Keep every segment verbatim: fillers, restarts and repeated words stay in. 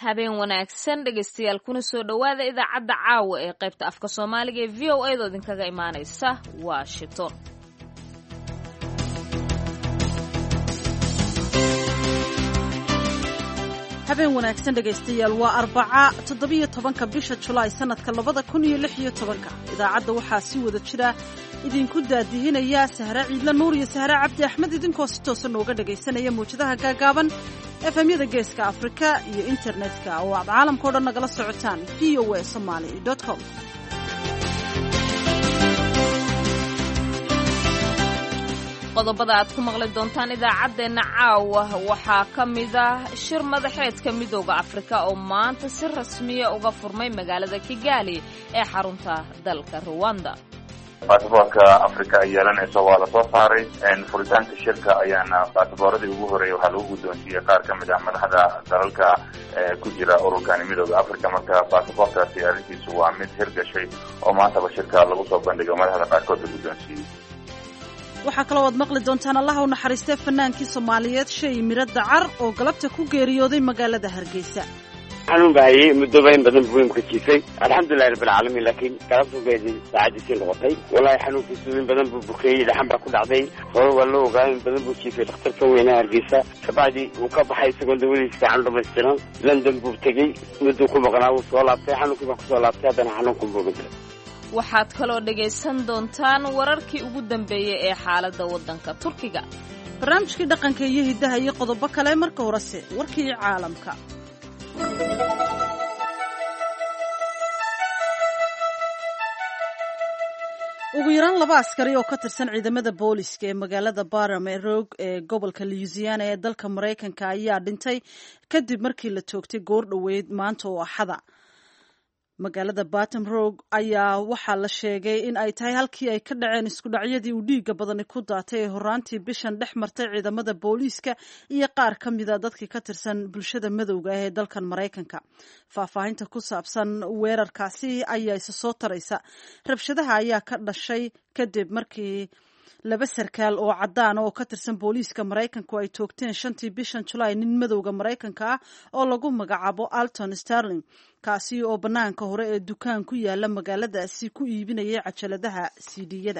habeen wanaagsan dhegaystayaal kuna soo dhowaada idaacadda caawa ee qaybta afka soomaaliga ee v o a da idinkaga imaanaysa washington. habeen wanaagsan dhegaystayaal waa arbaca toddobiyo tobanka bisha julaay sanadka labada kun iyo lix iyo tobanka. idaacadda waxaa si wada jira idinku daadihinaya Sahra Ciidla Nuur iyo Sahra Cabdi Axmed idinkoo si toosan nooga dhagaysanaya muujadaha gaagaaban efemyada geeska Afrika iyo internetka oo aad caalamka oo dhan nagala socotaan v o a somali dot com. qodobada aad ku maqli doontaan idaacaddeenna caawa waxaa ka mid ah shir madaxeedka midooda Afrika oo maanta si rasmiya uga furmay magaalada Kigali ee xarunta dalka Rwanda. baasaboorka Afrika ay yeelanayso waa la soo saaray furitaanka shirka ayaana baasabooradii ugu horeeyay waxaa lagu guddoonsiiyey qaar ka mid ah madaxda dalalka ku jira ururkani midooda Afrika. marka baasaboorkaasi arrintiisu waa mid hirgashay oo maantaba shirka lagu soo bandhigay madaxda qaarkood la guddoonsiiyey. waxaa kaloo aad maqli doontaan allaha u naxariistay fanaankii Soomaaliyeed Shay Miro Dacar oo galabta ku geeriyooday magaalada Hargeysa. xanuun baayay muddo bayn badan buu ka jiifay alxamdulillaah rabbil caalamiin laakiin galabtu geedi saacadiisii noqotay wallahi xanuunkiisu in badan buu bukeeyay dhaxan baa ku dhacday hore waa loo ogaa in badan buu jiifay dhakhtarka weynaha Hargeysa kabacdi uu ka baxay isagoo dawadiisa gacan dhamaystiran London buu tegey muddo ku maqnaa uu soo laabtay xanuunkii baa ku soo laabtay haddana xanuunku buu dhintay. waxaad kaloo dhagaysan doontaan wararkii ugu dambeeyay ee xaaladda waddanka Turkiga, barnaamijkii dhaqanka iyo hidaha iyo qodobo kale. marka horese warkii caalamka. ugu yaraan laba askari oo ka tirsan ciidamada booliska ee magaalada Baram ee Rogue ee gobolka Louisiana ee dalka Mareykanka ayaa dhintay kadib markii la toogtay goor dhoweyd maanta oo Axada. magaalada Baton Rouge ayaa waxaa la sheegay in ay tahay halkii ay ka dhaceen isku dhacyadii uu dhiiga badani ku daatay ee horaantii bishan dhex martay ciidamada booliiska iyo qaar ka mida dadkii ka tirsan bulshada madowga ah ee dalkan Mareykanka. faahfaahinta ku saabsan weerarkaasi ayaa isa soo taraysa. rabshadaha ayaa ka dhashay kadib markii laba sarkaal oo cadaan oo ka tirsan booliiska Mareykanku ay toogteen shantii bishan Julaay nin madowga Mareykanka ah oo lagu magacaabo Alton Sterling, kaasi oo banaanka hore ee dukaan ku yaala magaaladaasi ku iibinayay cajaladaha C D-yada.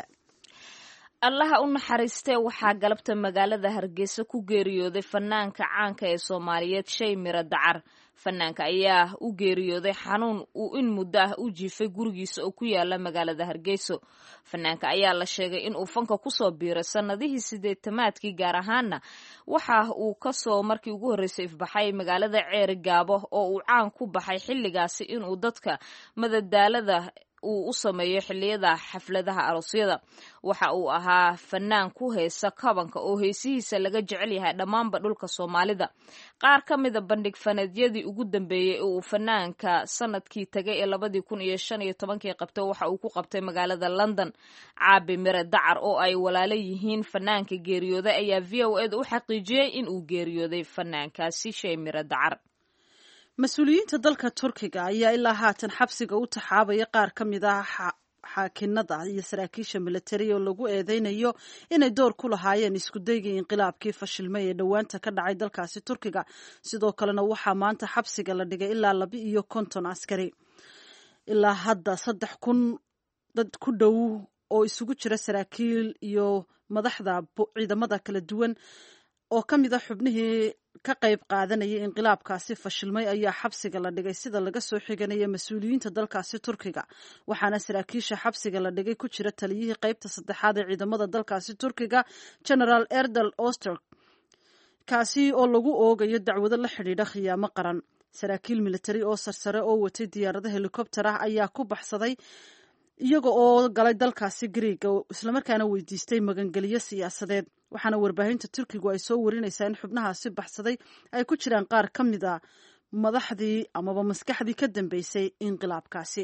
allaha u naxariistay waxaa galabta magaalada Hargeysa ku geeriyooday fanaanka caanka ee Soomaaliyeed Shay Miro Dacar. fanaanka ayaa u geeriyooday xanuun uu in muddo ah u jiifay gurigiisa oo ku yaala magaalada Hargeysa. fanaanka ayaa la sheegay in uu fanka ku soo biiray sanadihii sideetamaadkii, gaar ahaana waxa uu ka soo markii ugu horreysay ifbaxay magaalada Ceeri Gaabo oo uu caan ku baxay xilligaasi inuu dadka madadaalada uu u sameeyo xilliyada xafladaha aroosyada. waxa uu ahaa fanaan ku heesa kabanka oo heesihiisa laga jecel yahay dhammaanba dhulka Soomaalida. qaar ka mida bandhig faneedyadii ugu dambeeyay ee uu fanaanka sanadkii tagay ee labadii kun iyo shan iyo tobankii qabtay waxa uu ku qabtay magaalada London. Caabi Miro Dacar oo ay walaalo yihiin fanaanka geeriyooday ayaa V O A da u xaqiijiyay in uu geeriyooday fanaankaasi Shay Miro Dacar. mas-uuliyiinta dalka Turkiga ayaa ilaa haatan xabsiga u taxaabaya qaar ka mid ah xaakinada iyo saraakiisha militari oo lagu eedeynayo inay door ku lahaayeen isku daygii inqilaabkii fashilmay ee dhowaanta ka dhacay dalkaasi Turkiga. sidoo kalena waxaa maanta xabsiga la dhigay ilaa laba iyo konton askari. ilaa hadda saddex kun dad ku dhow oo isugu jira saraakiil iyo madaxda ciidamada kala duwan oo ka mid ah xubnihii ka qayb qaadanayay inqilaabkaasi fashilmay ayaa xabsiga la dhigay sida laga soo xiganaya mas-uuliyiinta dalkaasi Turkiga. waxaana saraakiisha xabsiga la dhigay ku jira taliyihii qaybta saddexaad ee ciidamada dalkaasi Turkiga General Erdal Öztürk, kaasi oo lagu oogayo dacwado la xidhiidha khiyaamo qaran. saraakiil militari oo sarsare oo watay diyaarado helikobter ah ayaa ku baxsaday iyaga oo galay dalkaasi Greega islamarkaana weydiistay magangeliyo siyaasadeed. waxaana warbaahinta Turkigu ay soo warinaysaa in xubnahaasi baxsaday ay ku jiraan qaar ka mid a madaxdii amaba maskaxdii ka dambeysay inqilaabkaasi.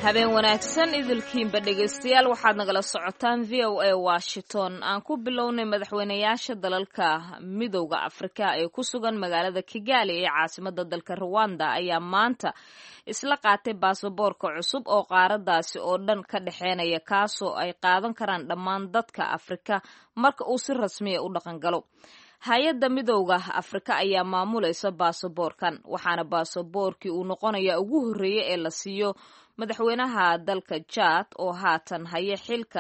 habeen wanaagsan idilkiinba dhegaystayaal waxaad nagala socotaan v o a washington. aan ku bilownay madaxweynayaasha dalalka midowda afrika ee ku sugan magaalada kigali ee caasimada dalka rwanda ayaa maanta isla qaatay baasaboorka cusub oo qaaradaasi oo dhan ka dhexeynaya kaasoo ay qaadan karaan dhammaan dadka afrika marka uu si rasmiya u dhaqan galo. hay-adda midowda afrika ayaa maamulaysa baasaboorkan waxaana baasaboorkii uu noqonaya ugu horreeyey ee la siiyo madaxweynaha dalka Chad oo haatan haya xilka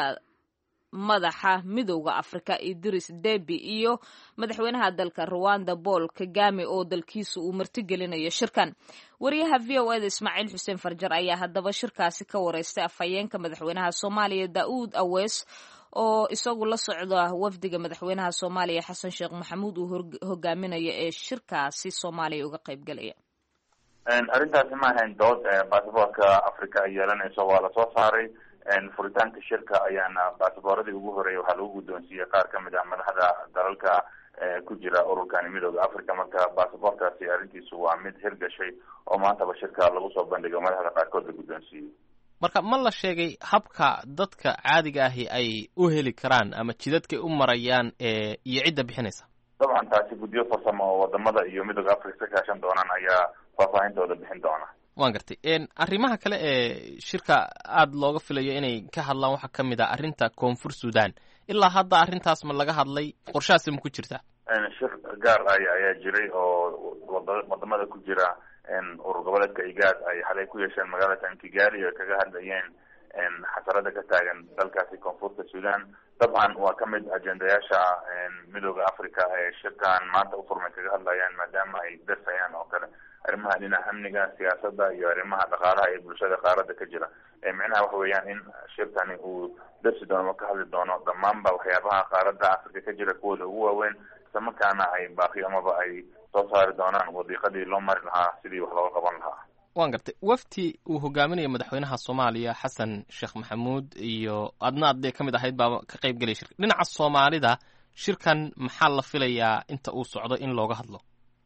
madaxa midowda afrika Idris Deby iyo madaxweynaha dalka Rwanda Paul Kagame oo dalkiisu uu martigelinayo shirkan. wariyaha V O A da Ismaaciil Xuseen Farjar ayaa haddaba shirkaasi ka wareystay afhayeenka madaxweynaha Soomaaliya Daawud Awees oo isagu la socda wafdiga madaxweynaha Soomaaliya Xasan Sheekh Maxamuud uu hogaaminayo ee shirkaasi Soomaaliya uga qayb galaya. arrintaasi ma ahayn dood baasaboorka afrika ay yeelanayso waa lasoo saaray furitaanka shirka ayaana baasaboorradii ugu horeeyay waxaa lagu guddoonsiiyey qaar ka mid ah madaxda dalalka ku jira ururkani midooda africa. marka baasaboorkaasi arrintiisu waa mid hirgashay oo maantaba shirka lagu soo bandhigo madaxda qaarkood la guddoonsiiyey. marka ma la sheegay habka dadka caadiga ahi ay u heli karaan ama jidadkay u marayaan iyo cidda bixinaysa? dabcan taasi guddiyo farsamo oo wadamada iyo midooda africa ka kaashan doonaan ayaa faahfaahintooda bixin doona. waan gartay arrimaha kale ee shirka aada looga filayo inay ka hadlaan waxaa ka mid ah arrinta koonfur sudan. ilaa hadda arrintaas ma laga hadlay? qorshahaasi ma ku jirta? shir gaar ah ayaa jiray oo wadamada ku jira urur goboleedka igaad ay xalay ku yeesheen magaalada Kigali oo kaga hadlayeen xasarada ka taagan dalkaasi koonfurta sudan. dabcan waa ka mid ajendayaasha midooda africa ee shirkan maanta u furmay kaga hadlayaan maadaama ay darsayaan oo kale arrimaha dhinaca amniga, siyaasadda iyo arrimaha dhaqaalaha ee bulshada qaaradda ka jira. micnaha waxa weeyaan in shirkani uu darsi doono ka hadli doono dhammaanba waxyaabaha qaaradda africa ka jira kuwooda ugu waaweyn, isla markaana ay baaqi amaba ay soo saari doonaan wadiiqadii loo mari lahaa sidii wax looga qaban lahaa. waan gartay wafti uu hogaaminayo madaxweynaha Soomaaliya Xasan Sheekh Maxamuud iyo adna aad ka mid ahayd baa ka qayb galay shirka. dhinaca Soomaalida shirkan maxaa la filayaa inta uu socdo in looga hadlo?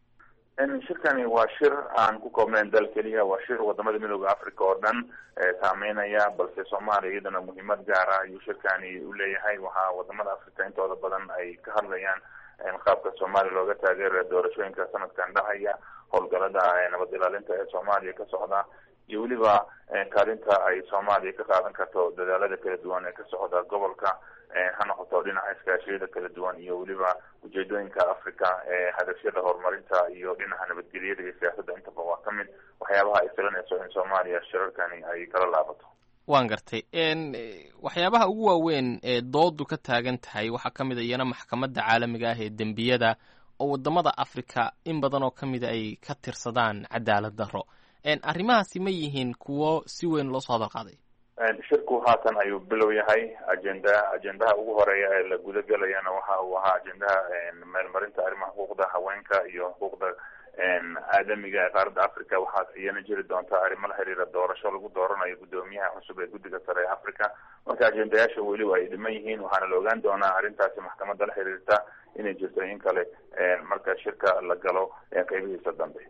shirkani waa shir aan ku koobnayn dal keliya, waa shir wadamada midooda africa oo dhan saameynaya, balse Soomaaliya iyadana muhiimad gaar ah ayuu shirkani u leeyahay. waxaa wadamada africa intooda badan ay ka hadlayaan qaabka Soomaaliya looga taageerayo doorashooyinka sanadkan dhacaya, howlgalada nabad ilaalinta ee Soomaaliya ka socda, iyo weliba kaalinta ay Soomaaliya ka qaadan karto dadaalada kala duwan ee ka socda gobolka, ha noqoto dhinaca iskaashiyada kala duwan iyo weliba ujeedooyinka Africa ee hadafyada horumarinta iyo dhinaca nabadgelyada iyo siyaasadda intaba waa ka mid waxyaabaha ay filanayso in Soomaaliya shirarkani ay kala laabato. waan gartay waxyaabaha ugu waaweyn ee doodu ka taagan tahay waxaa ka mid a iyana maxkamadda caalamiga ah ee dembiyada oo wadamada Africa in badan oo ka mid ay ka tirsadaan cadaalad darro. arrimahaasi ma yihiin kuwo si weyn loo soo hadal qaaday? shirku haatan ayuu bilow yahay. agenda ajendaha ugu horeeya ee la guda gelayana waxa uu ahaa ajendaha meelmarinta arrimaha xuquuqda haweenka iyo xuquuqda aadamiga ee qaaradda Africa. waxaa iyana jiri doonta arrimo la xiriira doorasho lagu dooranayo guddoomiyaha cusub ee guddiga sare ee Africa. marka ajendayaasha weliba ay dhiman yihiin, waxaana la ogaan doonaa arrintaasi maxkamadda la xiriirta inay jirto in kale marka shirka la galo qeybihiisa dambe.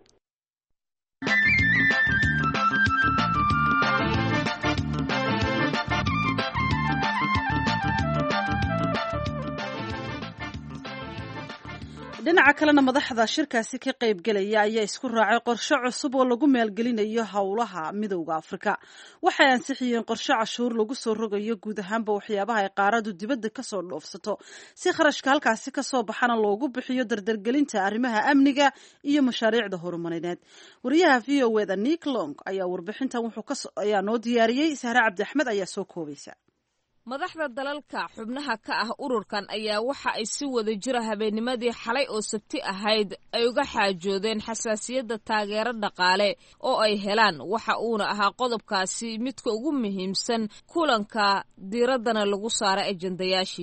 dhinaca kalena madaxda shirkaasi ka qayb galaya ayaa isku raacay qorshe cusub oo lagu maalgelinayo howlaha midowda afrika. waxay ansixiyeen qorshe cashuur lagu soo rogayo guud ahaanba waxyaabaha ay qaaradu dibadda kasoo dhoofsato si kharashka halkaasi kasoo baxana loogu bixiyo dardargelinta arrimaha amniga iyo mashaariicda horumarineed. wariyaha V O A da Nick Long ayaa warbixintan wuxuu ayaa noo diyaariyey. Sahre Cabdi Axmed ayaa soo koobaysa. madaxda dalalka xubnaha ka ah ururkan ayaa waxa ay si wada jira habeennimadii xalay oo sabti ahayd ay uga xaajoodeen xasaasiyadda taageero dhaqaale oo ay helaan. waxa uuna ahaa qodobkaasi midka ugu muhiimsan kulanka diiraddana lagu saaray ajendayaashiisa.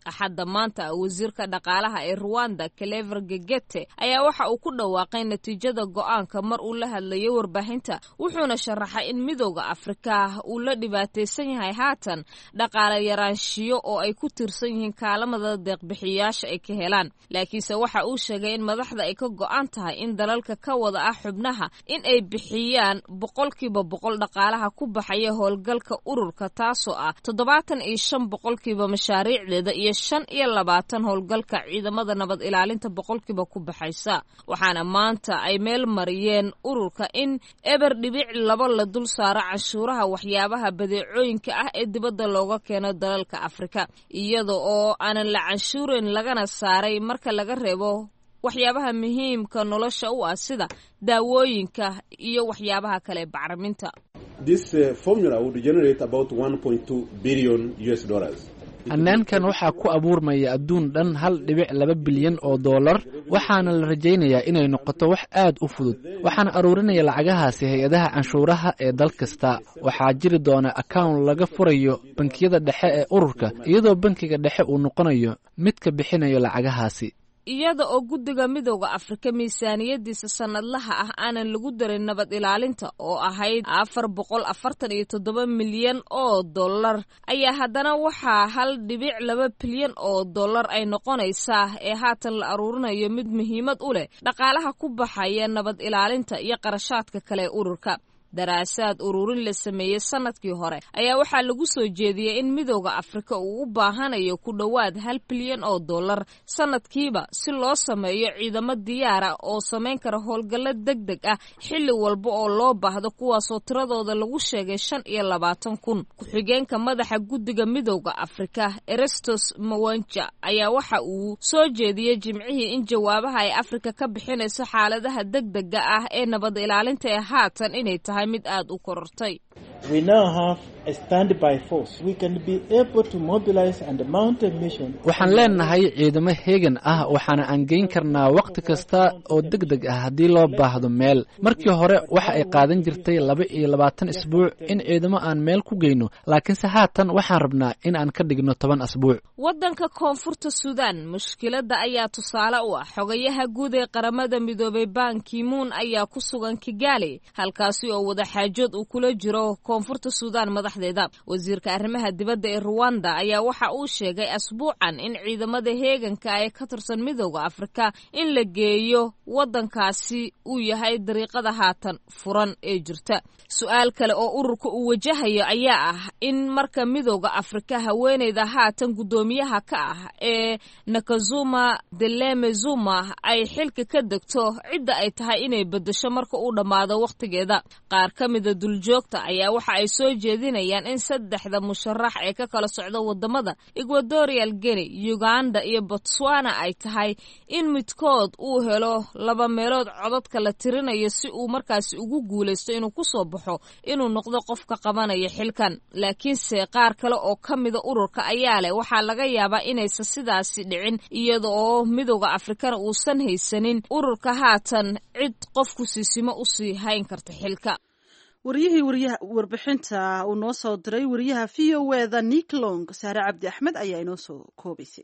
axadda maanta wasiirka dhaqaalaha ee Rwanda Clever Gegete ayaa waxa uu ku dhawaaqay natiijada go'aanka mar uu la hadlayay warbaahinta wuxuuna sharaxay in midowga Afrika uu la dhibaataysan yahay haatan dhaqaale yaraanshiyo oo ay ku tirsan yihiin kaalamada deeq-bixiyaasha ay ka helaan laakiinse waxa uu sheegay in madaxda ay ka go'an tahay in dalalka ka wada ah xubnaha in ay bixiyaan boqolkiiba boqol dhaqaalaha ku baxaya howlgalka ururka taasoo ah toddobaatan iyo shan boqolkiiba mashaariicdeeda iyo shan iyo labaatan howlgalka ciidamada nabad ilaalinta boqolkiiba ku baxaysa waxaana maanta ay meel mariyeen ururka in eber dhibic laba la dul saaro canshuuraha waxyaabaha badeecooyinka ah ee dibadda looga keeno dalalka Afrika iyada oo aanan la canshuurin lagana saaray marka laga reebo waxyaabaha muhiimka nolosha u ah sida daawooyinka iyo waxyaabaha kale bacriminta. This uh, formula would generate about one point two billion U S dollars. hannaankan waxaa ku abuurmaya adduun dhan hal dhibic laba bilyan oo dollar waxaana la rajaynayaa inay noqoto wax aad u fudud waxaana aruurinaya lacagahaasi hay-adaha canshuuraha ee dal kasta waxaa jiri doona account laga furayo bankiyada dhexe ee ururka iyadoo bankiga dhexe uu noqonayo mid ka bixinayo lacagahaasi iyada oo guddiga midowga Afrika miisaaniyadiisa sanadlaha ah aanan lagu darin nabad ilaalinta oo ahayd afar boqol afartan iyo toddoba milyan oo dollar ayaa haddana waxaa hal dhibic laba bilyan oo dollar ay noqonaysaa ee haatan la aruurinayo mid muhiimad u leh dhaqaalaha ku baxaya nabad ilaalinta iyo qarashaadka kale ee ururka daraasaad ururin la sameeyey sanadkii hore ayaa waxaa lagu soo jeediyey in midowga Afrika uu u baahanayo ku dhowaad hal bilyan oo dollar sanadkiiba si loo sameeyo ciidamo diyaara oo samayn kara howlgallo degdeg ah xilli walba oo loo baahdo kuwaasoo tiradooda lagu sheegay shan iyo labaatan kun ku-xigeenka madaxa guddiga midowga Afrika Erastus Mawanja ayaa waxa uu soo jeediyey jimcihii in jawaabaha ay Afrika ka bixinayso xaaladaha degdega ah ee nabad ilaalinta ee haatan inay tahay mid aad u korortay. We now have a standby force. We can be able to mobilize and mount a mission. Waxaan leenahay ciidamo heegan ah waxaana aan geyn karnaa waqti kasta oo degdeg ah haddii loo baahdo meel. Markii hore waxa ay qaadan jirtay laba iyo labaatan isbuuc in ciidamo aan meel ku geyno, laakiinse haatan waxaan rabnaa in aan ka dhigno toban isbuuc. Waddanka Koonfurta Suudaan mushkiladda ayaa tusaale u ah xogayaha guud ee qaramada midoobay Ban Ki-moon ayaa ku sugan Kigali halkaasi oo wada xaajood uu kula jiro Koonfurta Suudaan madaxdeeda. Wasiirka arrimaha dibadda ee Rwanda ayaa waxa uu sheegay asbuucan in ciidamada heeganka ay ka tirsan midowga Afrika in la geeyo waddankaasi uu yahay dariiqada haatan furan ee jirta. Su'aal kale oo ururka uu wajahayo ayaa ah in marka midowga Afrika haweeneyda haatan gudoomiyaha ka ah ee Nakazuma Deleme Zuma ay xilka ka degto cidda ay tahay inay bedesho marka uu dhamaado waqtigeeda. Qaar ka mid ah duljoogta ayaa waxa ay soo jeedinayaan in saddexda musharax ee ka kala socda wadamada Equatorial Guinea, Uganda iyo Botswana ay tahay in midkood uu helo laba meelood codadka la tirinayo si uu markaasi ugu guuleysto inuu ku soo baxo inuu noqdo qofka qabanaya xilkan. Laakiinse qaar kale oo ka mid ah ururka ayaa leh waxaa laga yaabaa inaysan sidaasi dhicin iyada oo midowga Afrikana uusan haysanin ururka haatan cid qofku siisimo u sii hayn karta xilka. wariyihii wariyaha warbixinta uu noo soo diray wariyaha V O A da Nick Long Saare Cabdi Axmed ayaa inoo soo koobaysay.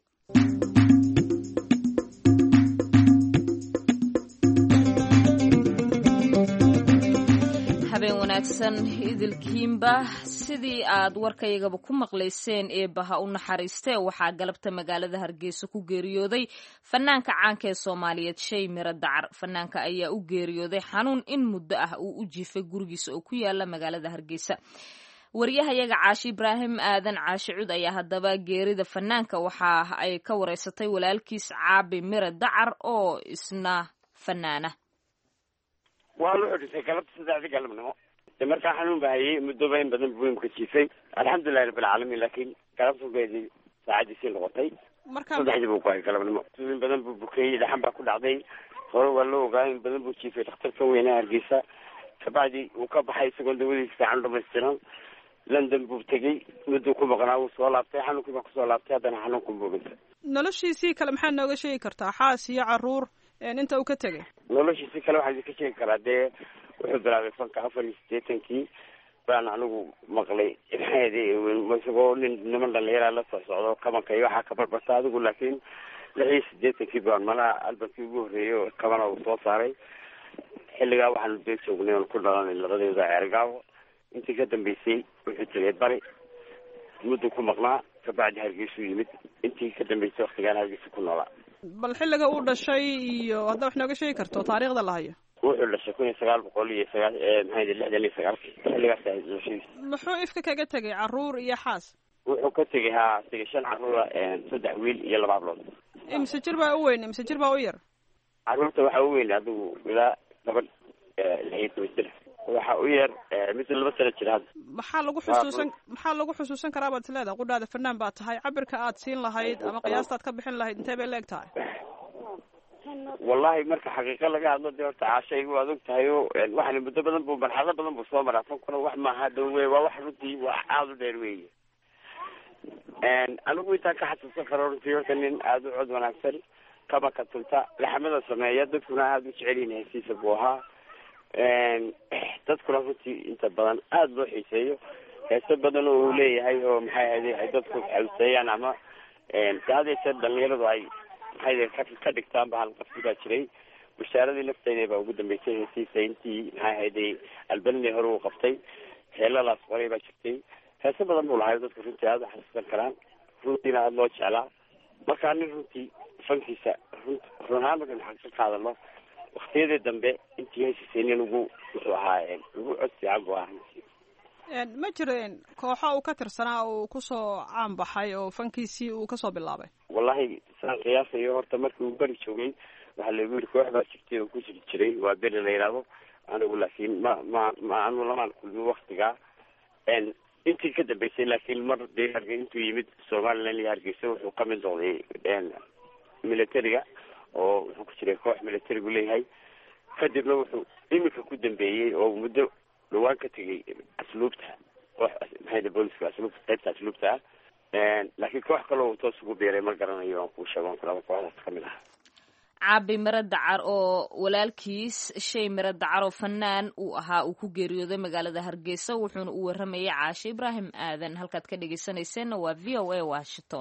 habeen wanaagsan idilkiinba sidii aad warkaygaba ku maqlayseen ee baha u naxariistee waxaa galabta magaalada Hargeysa ku geeriyooday fanaanka caanka ee Soomaaliyeed Shay Miro Dacar. Fanaanka ayaa u geeriyooday xanuun in muddo ah uu u jiifay gurigiisa oo ku yaala magaalada Hargeysa. wariyahayaga Caashi Ibraahim Aadan Caashi Cud ayaa haddaba geerida fanaanka waxa ay ka wareysatay walaalkiis Caabi Miro Dacar oo isna fanaana. waa loo xidhisay galabta saddexdii galabnimo markaa xanuun baa hayay muddo bayn badan buu ka jiifay alxamdulillahi rabbil caalamiin laakiin galabtu beedi saacadiisii noqotay saddexdii buu ku hayay galabnimo in badan buu bukeeyey dhaxan baa ku dhacday hore waa loo ogaa in badan buu jiifay dhakhtarka weyne Hargeysa kabacdi uu ka baxay isagoo dawadiisa fiican dhamaystiran London buu tegey muddo ku maqnaa uu soo laabtay xanuunkii baa kusoo laabtay haddana xanuunku buu dhintay. noloshiisii kale maxaa nooga sheegi kartaa xaas iyo caruur inta uu ka tegay? noloshiisii kale waxaan ka sheegi karaa dee wuxuu bilaabay fanka afar iyo siddeetankii baan anigu maqlay isagoo nin niman dhalinyara la soo socdo kabanka iyo waxaa ka barbarta adigu laakiin lix iyo siddeetankii baan malaha albankii ugu horreeyo kabana uu soo saaray xilligaa waxaanu dee joognay oon ku dhalanay labadeeda ceergaawo intii ka dambeysay wuxuu tegay bari muddo ku maqnaa kabacdi hargeysu yimid intii ka dambeysay waktigaan hargeysa ku noolaa. bal xilliga uu dhashay iyo hadda wax nooga sheegi karto taariikhda la hayo. wuxuu dhashay kun iyo sagaal boqol iyo sagaal maxay lixdan iyo sagaalkii xilligaas dhashay. muxuu ifka kaga tegay caruur iyo xaas? wuxuu ka tegay haa tegay shan caruura saddex wiil iyo laba hablood. imse jir baa u weyn imse jir baa u yar? caruurta waxaa u weyn adigu ilaa gabadh lix iyo toban jir waxa u yar mid laba sano jir hadda. maxaa lagu xusuusan maxaa lagu xusuusan karaa baad isleedahay qudhaada fanaan baa tahay cabirka aad siin lahayd ama qiyaastaad ka bixin lahayd intee bay leeg tahay? wallahi marka xaqiiqa laga hadlo dee horta caashaygu waad og tahay o waxana muddo badan buu marxalado badan buu soo maraa fankuna wax maaha dhow wey waa wax runtii wax aada u dheer weeye. anigu intaan ka xasuusan karo runtii horta nin aada u cod wanaagsan kabanka tunta laxmada sameeya dadkuna aada u jecelyihin hesiisa buu ahaa. dadkuna runtii inta badan aada loo xiiseeyo heese badan oo uu leeyahay oo maxay ahayde ay dadku xawseeyaan ama saadaysa dhalinyaradu ay maxay ka dhigtaan ba halqabsi baa jiray. bashaaradii nafteeda baa ugu dambeysay heesiisa intii maxay ahayde albanini hore uu qabtay heelalaas qoray baa jirtay heese badan buu lahay dadku runtii aada u xasuusan karaan runtiina aada loo jeclaa. markaa nin runtii fankiisa run run ahaan marka maxaa ka qaadano waktiyadii dambe intii heesiisaynin ugu wuxuu ahaa ugu cod fiican buu ahaa. ma jireen kooxo uu ka tirsanaa uu kusoo caan baxay oo fankiisii uu kasoo bilaabay? wallahi saan qiyaasayo horta markii uu beri joogay waxaa lagu yiri koox baa jirtay oo ku jiri jiray waa beri la yidhaahdo anigu laakiin ma ma ma anu lamaan kulmin waktigaa intii ka dambeysay laakiin mar dee harge intuu yimid somaliland iyo hargeysa wuxuu ka mid noqday militariga oo wuxuu ku jiray koox militarigu leeyahay. kadibna wuxuu iminka ku dambeeyey oo muddo dhawaan ka tegay asluubta koox maxay booliska asluubta qaybta asluubta laakiin koox kaloo toos ugu beeray ma garanayo aan kuu sheego on kulaba kooxdaas ka mid aha. caabi miro dacar oo walaalkiis shay miro dacar oo fanaan uu ahaa uu ku geeriyooday magaalada hargeysa wuxuuna u waramayay caashe ibraahim aadan. halkaad ka dhegeysanayseena waa v o a washington.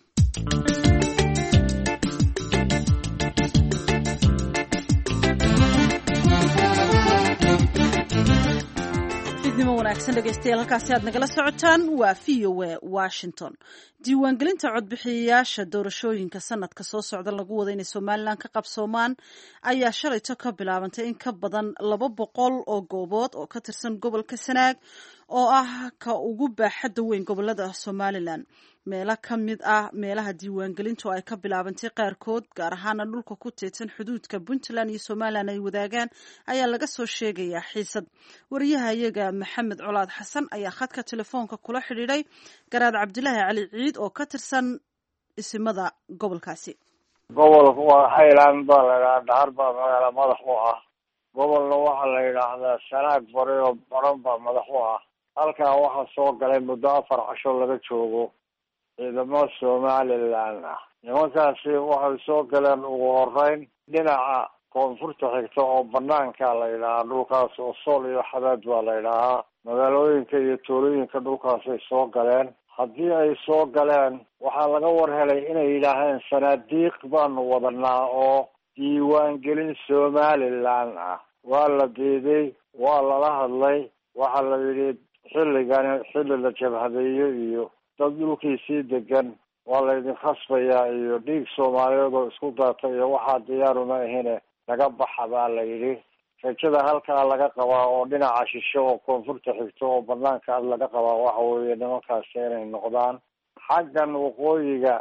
nimo wanaagsan dhegeystayaal halkaasi aad nagala socotaan waa v o a washington. diiwaangelinta codbixiyayaasha doorashooyinka sanadka soo socda lagu wada inay somalilan ka qabsoomaan ayaa shalayto ka bilaabantay in ka badan laba boqol oo goobood oo ka tirsan gobolka sanaag oo ah ka ugu baaxadda weyn gobolada somalilan. meelo ka mid ah meelaha diiwaangelintu ay ka bilaabantay qaarkood gaar ahaana dhulka ku teedsan xuduudka puntland iyo somalilan ay wadaagaan ayaa laga soo sheegayaa xiisad. wariyaha iyaga maxamed colaad xasan ayaa khadka telefoonka kula xidhiidhay garaad cabdilaahi cali ciid oo ka tirsan isimada gobolkaasi. gobolka waa highland baa la yidhaha dhahar baa magaala madax u ah. gobolna waxaa la yidhaahdaa sanaag bari oo baran baa madax u ah. halkaa waxaa soo galay muddo afar casho laga joogo ciidamo somalilan ah. nimankaasi waxay soo galeen ugu horeyn dhinaca koonfurta xigta oo banaanka la yidhahaa dhulkaas oo sool iyo xadaad baa la yidhahaa. magaalooyinka iyo tuulooyinka dhulkaasay soo galeen. haddii ay soo galeen waxaa laga war helay inay yidhaaheen sanaadiiq baanu wadanaa oo diiwaangelin somalilan ah. waa la diiday, waa lala hadlay, waxaa la yidhi xilligani xilli la jabhadeeyo iyo dad dhulkiisii degan waa laydin khasbayaa iyo dhiig soomaaliyeed oo isku daatay iyo waxaa diyaaruma ahine laga baxa baa la yidhi. rajada halkaa laga qabaa oo dhinaca shisho oo koonfurta xigto oo banaanka ad laga qabaa waxa weeye nimankaasi inay noqdaan xaggan waqooyiga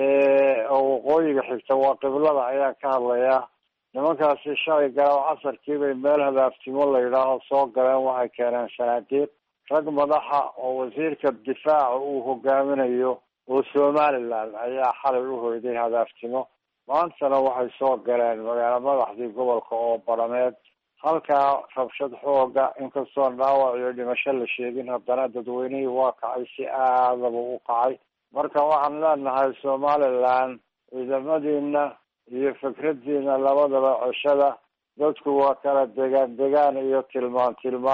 oo waqooyiga xigta waa qiblada ayaan ka hadlayaa. nimankaasi shalay galaa casarkiibay meel hadaaftimo la yidhaaho soo galeen waxay keeneen sanaadiiq. rag madaxa oo wasiirka difaaca uu hogaaminayo oo somalilan ayaa xalay u hoyday hadaaftimo. maantana waxay soo galeen magaalo madaxdii gobolka oo barameed. halkaa rabshad xooga inkastoon dhaawac iyo dhimasho la sheegin haddana dadweynihii waa kacay si aadaba u kacay. marka waxaan leenahay somalilan ciidamadiina iyo fikradiina labadaba ceshada. dadku waa kala degaan degaan iyo tilmaan tilmaan.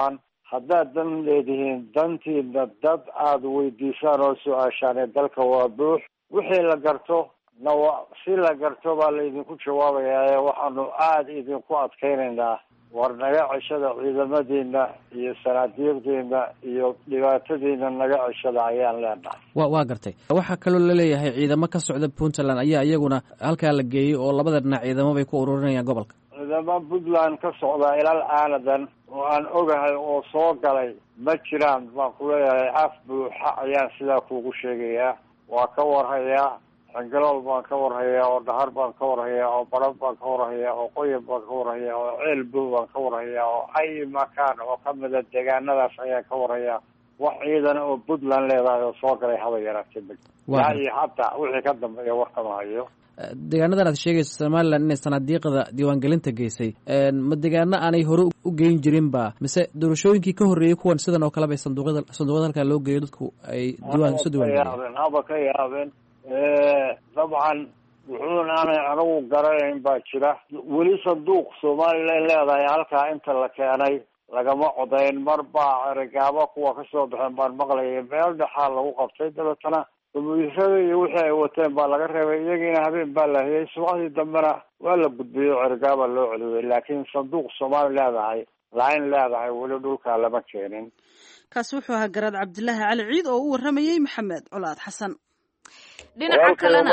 haddaad dan leedihiin dantiina dad aada weydiisaan oo su-aashaan dalka waa buux wixii la garto na wa si la garto baa laydinku jawaabayaa. waxaanu aada idinku adkaynaynaa war naga ceshada ciidamadiina iyo sanaadiiqdiina iyo dhibaatadiina naga ceshada ayaan leenahay. wa waa gartay. waxaa kaloo laleeyahay ciidamo ka socda puntland ayaa iyaguna halkaa la geeyey oo labada dhinac ciidamo bay ku ururinayaan gobolka. ciidamo puntland ka socda ilal aanadan oo aan ogahay oo soo galay ma jiraan baan ku leeyahay. af buuxa ayaan sidaa kuugu sheegayaa. waa ka warhayaa xangalool baan ka warhayaa oo dhahar baan ka warhayaa oo baran baan ka warhayaa oo qoyan baan ka warhayaa oo ceelbow baan ka warhayaa oo ay makaan oo kamida deegaanadaas ayaan ka warhayaa. wax ciidana oo puntland leedahay oo soo galay haba yaraatee yaa iyo hataa wixii ka dambeeya warkama hayo. deegaanadan aad sheegayso somalilan inay sanaadiiqda diiwaangelinta geysay ma deegaano aanay hore u geyn jirinba mise doorashooyinkii ka horreeyey kuwan sidan oo kale bay sanduuqyada sanduuqyada halkaa loo geeyo dadku ay diiwaan isu diiwaangeliyeen haba ka yaabeen. dabcan wuxuuna aanay anigu garanayn baa jira. weli sanduuq somalilan leedahay halkaa inta la keenay lagama codayn. mar baa erigaabo kuwa kasoo baxeen baan maqlayay meel dhexaa lagu qabtay dabeetana gumuyashada iyo wixii ay wateen baa laga reebay. iyagiina habeen baa la hayay subaxdii dambena waa la gudbiyey oo erigaaba loo celiyey. laakiin sanduuq soomaali leedahay lain leedahay weli dhulkaa lama keenin. kaasi wuxuu ahaa garaad cabdilaahi cali ciid oo u waramayey maxamed colaad xasan. dhinaca kalena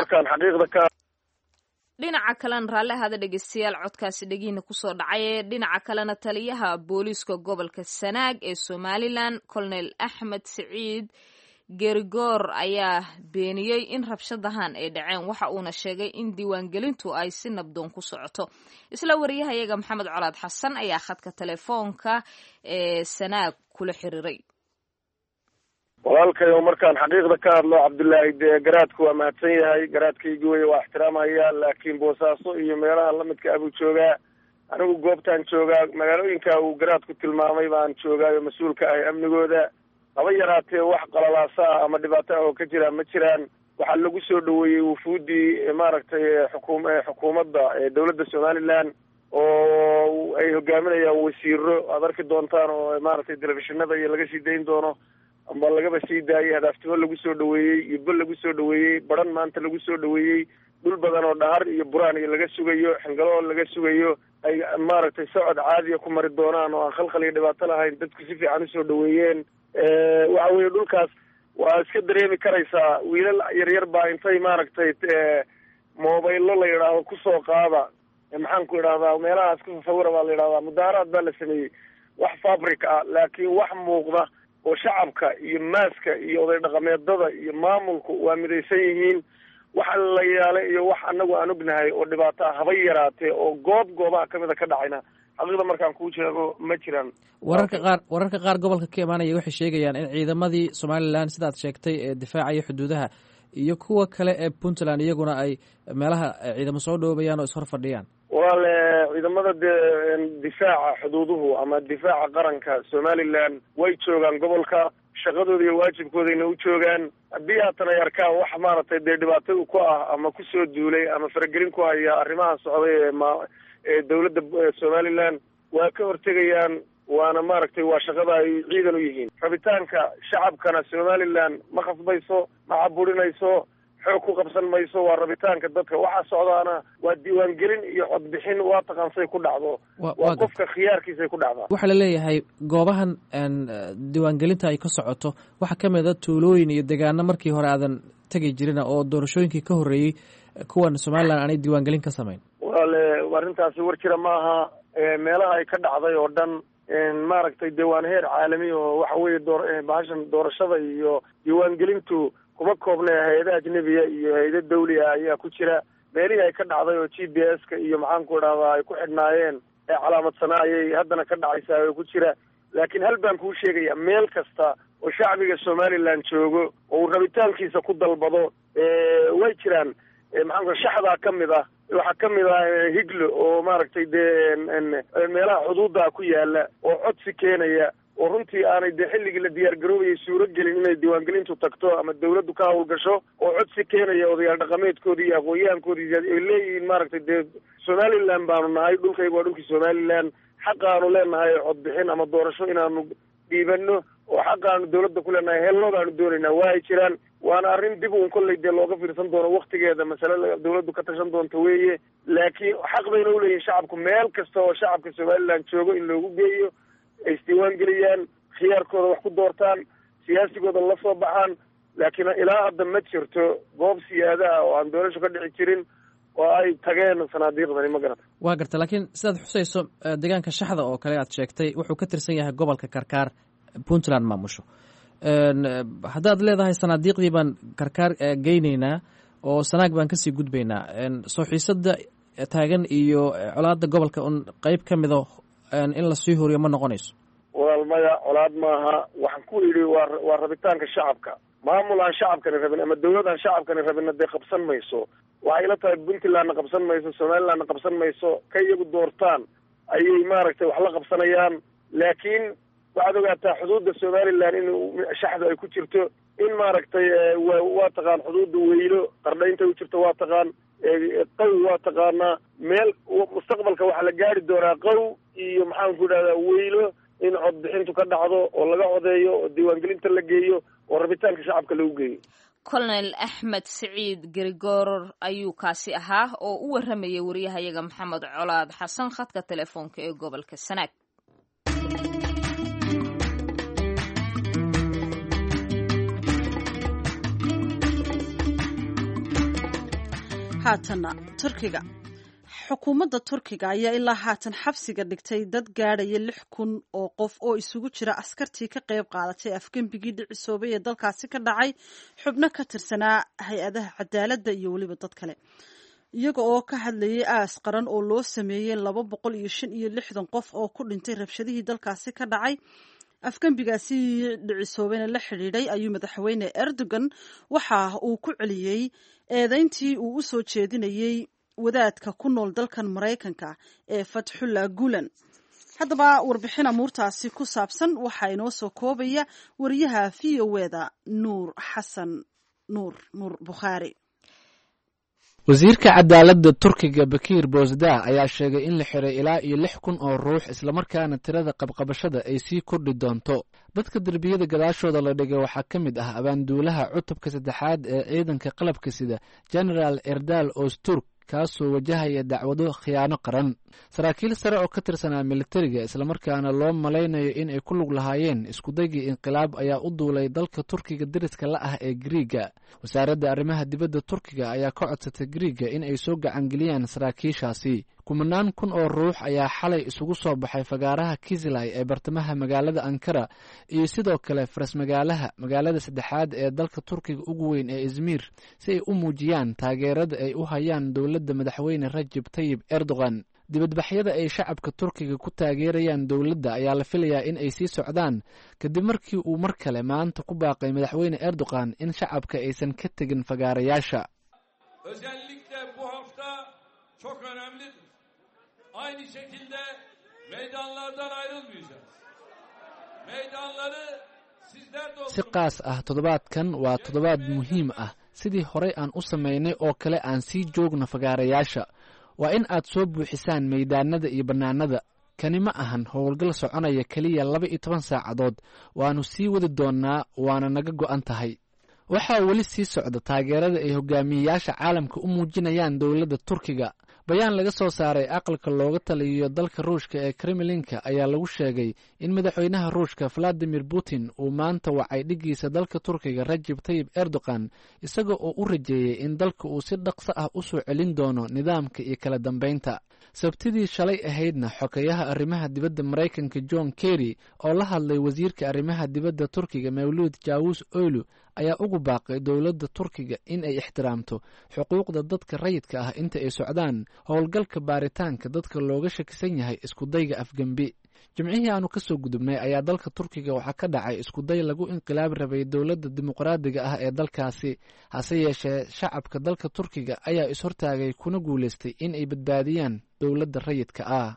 dhinaca kalena raalli ahaada dhegeystayaal codkaasi dhegiina kusoo dhacay. dhinaca kalena taliyaha booliiska gobolka sanaag ee somalilan colonel axmed siciid gerigoor ayaa beeniyey in rabshadahan ay dhaceen. waxa uuna sheegay in diiwaangelintu ay si nabdoon ku socoto. isla wariyahayaga maxamed colaad xasan ayaa khadka telefoonka ee sanaag kula xiriiray. walaalkayo markaan xaqiiqda ka hadlo cabdullaahi dee garaadku waa mahadsan yahay. garaadkaygi wey waa ixtiraamaya. laakiin boosaaso iyo meelaha lamidka abuu joogaa. anigu goobtaan joogaa. magaalooyinka uu garaadku tilmaamay baan joogaayo mas-uulka ahay amnigooda. haba yaraatee wax qalalaasa ah ama dhibaato ah oo ka jira ma jiraan. waxaa lagu soo dhaweeyey wufuuddii maaragtay xukum xukuumadda dawladda somalilan oo ay hogaaminayaan wasiiro aad arki doontaan oo maaragtay telefishinada iyo laga sii dayn doono amba lagaba sii daayay. hadaftimo lagu soo dhaweeyey iyo bel lagu soo dhaweeyey. baran maanta lagu soo dhaweeyey. dhul badan oo dhahar iyo buraan iyo laga sugayo xangalool laga sugayo ay maaragtay socod caadiya ku mari doonaan oo aan khalkhal iyo dhibaato lahayn. dadku si fiican usoo dhaweeyeen. waxa weeye dhulkaas waa iska dareemi karaysaa. wiilal yaryar baa intay maaragtay mobaylo la yidhaahdo kusoo qaada maxaan ku idhahdaa meelahaas ku sawira baa la yidhahdaa mudaaharaad baa la sameeyey. wax fabric ah laakiin wax muuqda oo shacabka iyo maaska iyo oday dhaqameedada iyo maamulku waa midaysan yihiin. wax la yaale iyo wax anagu aan ognahay oo dhibaato ah haba yaraatee oo goob goobaha kamida ka dhacayna xaqiiqda markaan kuu sheego ma jiraan. wararka qaar wararka qaar gobolka ka imaanaya waxay sheegayaan in ciidamadii somalilan sidaad sheegtay ee difaacaya xuduudaha iyo kuwa kale ee puntland iyaguna ay meelaha ciidamo soo dhoobayaan oo ishor fadhiyaan. walaale ciidamada dee difaaca xuduuduhu ama difaaca qaranka somalilan way joogaan gobolka. shaqadooda iyo waajibkoodayna u joogaan. haddii haatan ay arkaan wax maaragtay dee dhibaato ku ah ama kusoo duulay ama faragelin ku haya arrimaha socday ee ma ee dawladda somalilan waa ka hortegayaan. waana maaragtay waa shaqada ay ciidan u yihiin. rabitaanka shacabkana somalilan ma khasbayso ma caburinayso xoog ku qabsan mayso. waa rabitaanka dadka. waxaa socdaana waa diiwaangelin iyo codbixin waa taqaansay ku dhacdo. waa qofka khiyaarkiisay ku dhacdaa. waxaa laleeyahay goobahan diiwaangelinta ay ka socoto waxaa ka mid a tuulooyin iyo deegaano markii hore aadan tegi jirina oo doorashooyinkii ka horreeyey kuwan somalilan aanay diiwaangelin ka samayn. walaale arrintaasi war jira maaha. meelaha ay ka dhacday oo dhan maaragtay dee waana heer caalami oo waxa weeye door bahashan doorashada iyo diiwaangelintu kuma koobna hay-adaha ajnebiga iyo hay-ada dawli ah ayaa ku jira. meelihii ay ka dhacday oo g p s ka iyo maxaanku idhahdaa ay ku xidhnaayeen ee calaamadsanaa ayay haddana ka dhacaysaa oo ku jira. laakiin hal baan kuu sheegaya meel kasta oo shacbiga somalilan joogo oo uu rabitaankiisa ku dalbado way jiraan. maxaanku shaxdaa ka mid ah waxaa ka mid ah higlo oo maaragtay dee meelaha xuduudda ku yaala oo codsi keenaya oo runtii aanay dee xilligii la diyaar garoobayay suuro gelin inay diiwaangelintu tagto ama dawladdu ka hawlgasho oo codsi keenaya odayaal dhaqameedkoodii iyo aqoon-yahankoodii ay leeyihiin maaragtay dee somalilan baanu nahay. dhulkayga waa dhulkii somalilan. xaqaanu leenahay codbixin ama doorasho inaanu dhiibano oo xaqa aanu dawladda ku leenahay helnooda aanu doonaynaa waa ay jiraan waana arrin dib uun kolley dee looga fiirsan doono waktigeeda masale dawladdu ka tashan doonto weeye laakiin xaq bayna uleeyihin shacabku meel kasta oo shacabka somaliland joogo in loogu geeyo ay isdiiwaan geliyaan khiyaarkooda wax ku doortaan siyaasigooda la soo baxaan laakiin ilaa hadda ma jirto goob siyaadaha oo aan doorasho ka dhici jirin oo ay tageen sanaadiiqdani ma garata waa garta laakiin sidaad xusayso deegaanka shaxda oo kale aad sheegtay wuxuu ka tirsan yahay gobolka karkaar puntland maamusho haddaad leedahay sanaadiiqdii baan karkaar geynaynaa oo sanaag baan kasii gudbaynaa soo xiisada taagan iyo colaada gobolka un qeyb ka mida in lasii horiyo ma noqonayso walaalmaya colaad maaha waxaan ku idhi waa waa rabitaanka shacabka maamul aan shacabkani rabin ama dawlad aan shacabkani rabinna dee qabsan mayso waxay la tahay puntlandna qabsan mayso somalilandna qabsan mayso ka iyagu doortaan ayay maaragtay wax la qabsanayaan laakiin waxaad ogaataa xuduudda somaliland in shaxda ay ku jirto in maaragtay waa taqaan xuduudda weylo qardhaynta u jirto waa taqaan qow waa taqaanaa meel mustaqbalka waxaa la gaari doonaa qow iyo maxaan ku idhahdaa weylo in codbixintu ka dhacdo oo laga codeeyo oo diiwaangelinta la geeyo oo rabitaanka shacabka lagu geeyo colonel axmed siciid grigoror ayuu kaasi ahaa oo u warramayay wariyahayaga maxamed colaad xasan khadka telefoonka ee gobolka sanaag haatana turkiga xukuumadda turkiga ayaa ilaa haatan xabsiga dhigtay dad gaadhaya lix kun oo qof oo isugu jira askartii ka qayb qaadatay afgembigii dhicisoobay ee dalkaasi ka dhacay xubno ka tirsanaa hay-adaha cadaaladda iyo weliba dad kale iyaga oo ka hadlayay aas qaran oo loo sameeyey laba boqol iyo shan iyo lixdan qof oo ku dhintay rabshadihii dalkaasi ka dhacay afgembigaasi dhicisoobeyna la xidhiidhay ayuu madaxweyne erdogan waxa uu ku celiyey eedeyntii uu u soo jeedinayey wadaadka ku nool dalkan maraykanka ee fatxullah gulan haddaba warbixin amuurtaasi ku saabsan waxaa inoo soo koobaya wariyaha v o eda nuur xasan nuur nuur bukhaari wasiirka cadaaladda turkiga bakiir boosda ayaa sheegay in la xiray ilaa iyo lix kun oo ruux islamarkaana tirada qabqabashada ay sii kordhi doonto dadka derbiyada gadaashooda la dhigay waxaa ka mid ah abaanduulaha cutubka saddexaad ee ciidanka qalabka sida genaraal erdal osturk kaasoo wajahaya dacwado khiyaano qaran saraakiil sare oo ka tirsanaa militariga islamarkaana loo malaynayo in ay ku lug lahaayeen iskudaygii inqilaab ayaa u duulay dalka turkiga dariska la ah ee griiga wasaaradda arrimaha dibadda turkiga ayaa ka codsatay griiga in ay soo gacangeliyaan saraakiishaasi kumanaan kun oo ruux ayaa xalay isugu soo baxay fagaaraha kisilay ee bartamaha magaalada ankara iyo sidoo kale faras-magaalaha magaalada saddexaad ee dalka turkiga ugu weyn ee izmir si ay u muujiyaan taageerada ay u hayaan dowladda madaxweyne rajab tayib erdogan dibadbaxyada ay shacabka turkiga ku taageerayaan dowladda ayaa la filayaa in ay sii socdaan kadib markii uu mar kale maanta ku baaqay madaxweyne erdogan in shacabka aysan ka tegin fagaarayaasha çok önemlidir. Aynı şekilde meydanlardan ayrılmayacağız. Meydanları sizler de si qaas ah toddobaadkan waa toddobaad muhiim ah sidii horey aan u samaynay oo kale aan sii joogno fagaarayaasha waa in aad soo buuxisaan meydaanada iyo bannaanada kani ma ahan howlgal soconaya keliya laba iyo toban saacadood waannu sii wadi doonnaa waana naga go'an tahay waxaa weli sii socda taageerada ay hogaamiyeyaasha caalamka u muujinayaan dowladda turkiga bayaan laga soo saaray aqalka looga taliyo dalka ruushka ee kremlinka ayaa lagu sheegay in madaxweynaha ruushka valadimir putin uu maanta wacay dhigiisa dalka turkiga rajab tayib erdogan isaga oo u rajeeyey in dalka uu si dhaqso ah u soo celin doono nidaamka iyo kala dambaynta sabtidii shalay ahaydna xokayaha arrimaha dibadda maraykanka john kerry oo la hadlay wasiirka arrimaha dibadda turkiga mawluud jawus oylu ayaa ugu baaqay dowladda turkiga in ay ixtiraamto xuquuqda dadka rayidka ah inta ay socdaan howlgalka baaritaanka dadka looga shakisan yahay iskudayga afgembi jimcihii aanu ka soo gudubnay ayaa dalka turkiga waxaa ka dhacay iskuday lagu inqilaabi rabay dowladda dimuqraadiga ah ee dalkaasi hase yeeshee shacabka dalka turkiga ayaa ishortaagay kuna guulaystay in ay badbaadiyaan dowladda rayidka ah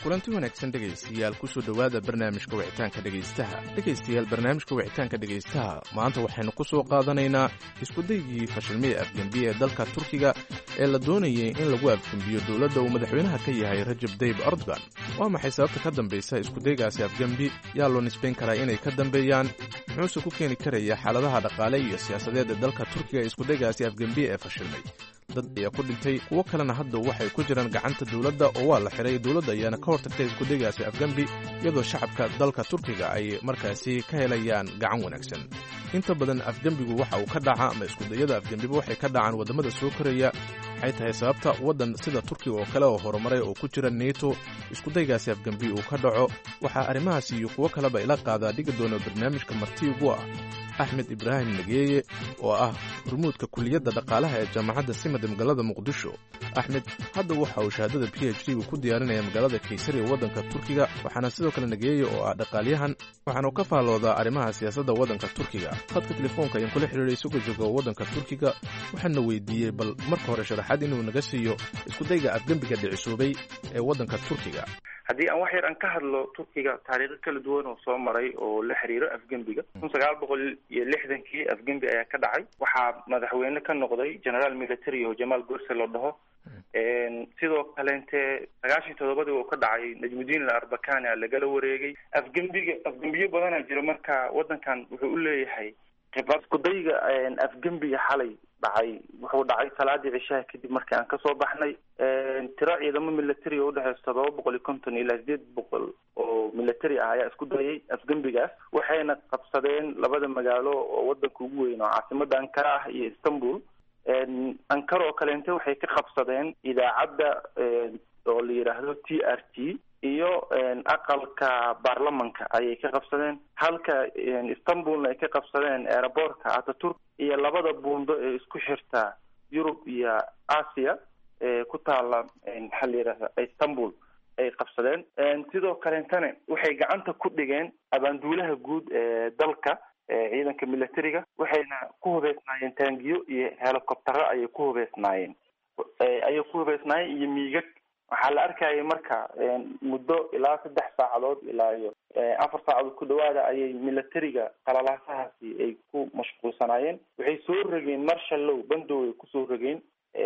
kulanti wanaagsan dhegaystayaal kusoo dhowaada barnaamijka wicitaanka dhegaystaha dhegaystayaal barnaamijka wicitaanka dhegaystaha maanta waxaynu ku soo qaadanaynaa iskudaygii fashilmada afgembiye ee dalka turkiga ee la doonayay in lagu afgembiyo dowladda uu madaxweynaha ka yahay rajab tayyib erdogan waa maxay sababta ka dambaysa iskudaygaasi afgembi yaa loo nisbayn karaa inay ka dambeeyaan muxuuse ku keeni karaya xaaladaha dhaqaale iyo siyaasadeed ee dalka turkiga ee iskudaygaasi afgembiye ee fashilmay dad ayaa ku dhintay kuwo kalena hadda waxay ku jiraan gacanta dowladda oo waa la xiray dowladda ayaana ka hortagtay iskudaygaasi afgembi iyadoo shacabka dalka turkiga ay markaasi ka helayaan gacan wanaagsan inta badan afgembigu waxa uu ka dhaca ama iskudayada afgembiba waxay ka dhacaan waddamada soo koraya waxay tahay sababta waddan sida turkiga oo kale oo horumaray oo ku jira neto iskudaygaasi afgembi uu ka dhaco waxaa arrimahaasi iyo kuwo kaleba ila qaadaa dhigi doona barnaamijka martiigu ah axmed ibraahim nageeye oo ah hormuudka kuliyadda dhaqaalaha ee jaamacadda simada magaalada muqdisho axmed hadda waxa uu shahaadada b h d gu ku diyaarinaya magaalada kaysari ee waddanka turkiga waxaana sidoo kale nageeye oo ah dhaqaalyahan waxaanu ka faalloodaa arrimaha siyaasadda waddanka turkiga khadka telefoonka ayaan kula xidhiiray isagoo jooga waddanka turkiga waxaana weydiiyey bal marka hore sharaxaad inuu naga siiyo iskudayga afgembiga dhicisoobay ee waddanka turkiga haddii aan wax yar aan ka hadlo turkiga taariikho kala duwan oo soo maray oo la xiriiro afgembiga kun sagaal boqol iyo lixdankii afgembi ayaa ka dhacay waxaa madaxweyne ka noqday generaal military oo jamaal gorse loo dhaho sidoo kaleente sagaashan todobadii oo ka dhacay najmudiin al arbakani a lagala wareegay afgembiga afgembiyo badanaa jira marka waddankan wuxuu u leeyahay khibrad iskudayga afgembiga xalay dhacay wuxuu dhacay salaadii cishaha kadib markii aan kasoo baxnay tiro ciidamo military oo udhexeysa todoba boqol iyo konton ilaa sideed boqol oo military ah ayaa isku dayay afgembigaas waxayna qabsadeen labada magaalo oo wadanka ugu weyn oo caasimada ankara ah iyo istanbul ankara oo kaleente waxay ka qabsadeen idaacadda oo la yidhaahdo t r t iyo aqalka baarlamanka ayay ka qabsadeen halka istanbulna ay ka qabsadeen aerobortka ataturk iyo labada buundo ee isku xirta yurub iyo asia ee ku taala maxaa la yidhahda istanbul ay qabsadeen sidoo kaleentana waxay gacanta ku dhigeen abaanduulaha guud ee dalka ciidanka militariga waxayna ku hubeysnaayeen taangiyo iyo helicoptero ayay ku hubeysnaayeen ayay ku hubeysnaayeen iyo miigag waxaa la arkayay marka muddo ilaa saddex saacadood ilaa iyo afar saacadood ku dhawaada ayay militariga qalalaasahaasi ay ku mashquulsanaayeen waxay soo rogeen marshal low bandow ay kusoo rogeen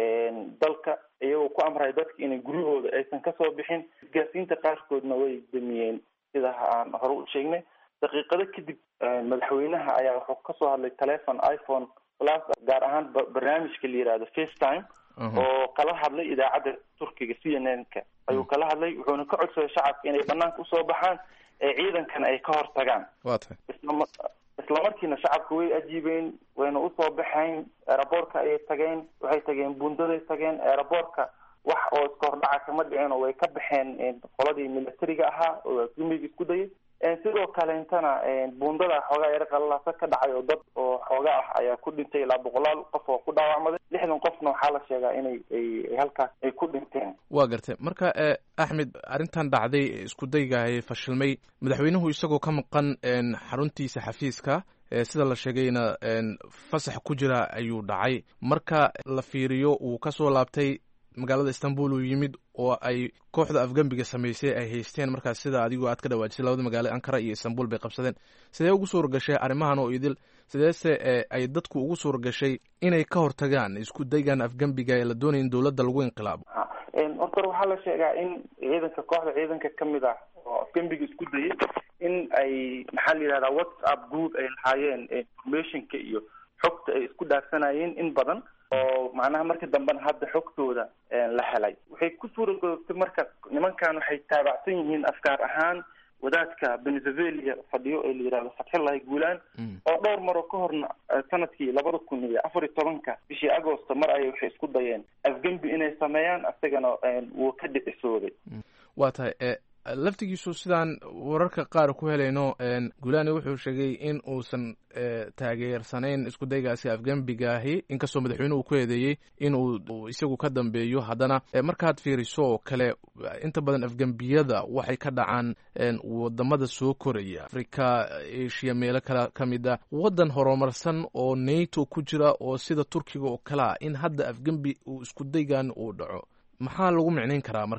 dalka iyagoo ku amray dadka inay guryahooda aysan kasoo bixin isgaasiinta qaarkoodna way damiyeen sida aan hore u sheegnay daqiiqado kadib madaxweynaha ayaa wuxuu kasoo hadlay telefon iphone plus gaar ahaan barnaamijka la yihahdo facetime oo kala hadlay idaacadda turkiga c n n ka ayuu kala hadlay wuxuuna ka codsaday shacabka inay banaanka usoo baxaan ee ciidankana ay ka hor tagaan isla isla markiina shacabka way ajiibeen wayna usoo baxeen aerobortka ayay tageen waxay tageen bundaday tageen aerobortka wax oo iska hordhaca kama dhiceen oo way ka baxeen qoladii militariga ahaa oo afgembiga isku dayay sidoo kaleentana buundada xoogaa yar qalalaasa ka dhacay oo dad oo xooga ah ayaa ku dhintay ilaa boqolaal qof oo ku dhaawacmaday lixdan qofna waxaa la sheegaa inay ay halkaas ay ku dhinteen waa gartay marka axmed arrintan dhacday isku daygahay fashilmay madaxweynuhu isagoo ka maqan xaruntiisa xafiiska sida la sheegayna fasax ku jira ayuu dhacay marka la fiiriyo uu kasoo laabtay magaalada istanbul uu yimid oo ay kooxda afgembiga samaysay ay haysteen markaas sida adigoo aad ka dhawaajisay labada magaalo ankara iyo istanbul bay qabsadeen sidee ugu suura gashay arrimahan oo idil sideese ay dadku ugu suura gashay inay ka hortagaan isku daygan afgembiga ee la doonaya in dowladda lagu inqilaabo horta waxaa la sheegaa in ciidanka kooxda ciidanka kamid ah oo afgembiga isku dayay in ay maxaa la yidhahdaa whatsapp group ay lahaayeen informationka iyo xogta ay isku dhaafsanayeen in badan oo macnaha marka dambena hadda xogtooda la helay waxay ku suura goobtay marka nimankan waxay taabacsan yihiin afkaar ahaan wadaadka venezuela fadhiyo ee la yihahdo fatxullahi guulaan oo dhowr maro ka horna sanadkii labada kun iyo afar iyo tobanka bishii agosto mar ayay waxay isku dayeen afgembi inay sameeyaan isagana wuu ka dhicisooday waa tahay laftigiisu sidaan wararka qaar ku helayno guulaani wuxuu sheegay in uusan taageersanayn isku daygaasi afgembigaahi inkastoo madaxweynuhu ku eedeeyey in uu isagu ka dambeeyo haddana markaad fiiriso oo kale inta badan afgembiyada waxay ka dhacaan wadamada soo koraya africa asia meelo kale ka mid a waddan horumarsan oo nato ku jira oo sida turkiga oo kale ah in hadda afgembi uu isku daygan uu dhaco maxaa lagu micnayn karaa marka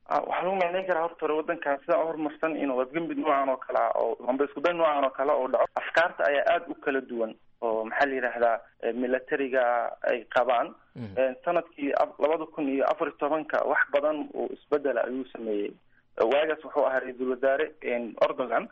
waxaa lagu macneyn karaa horta hore wadankan sidaa horumarsan inuu afgembi noocan oo kale ah oo amba iskuday noocan oo kale oo dhaco afkaarta ayaa aada u kala duwan oo maxaa la yidhaahdaa militariga ay qabaan sanadkii labada kun iyo afar iyo tobanka wax badan oo isbedela ayuu sameeyey waagaas wuxuu ahaa ra-iisul wasaare Erdogan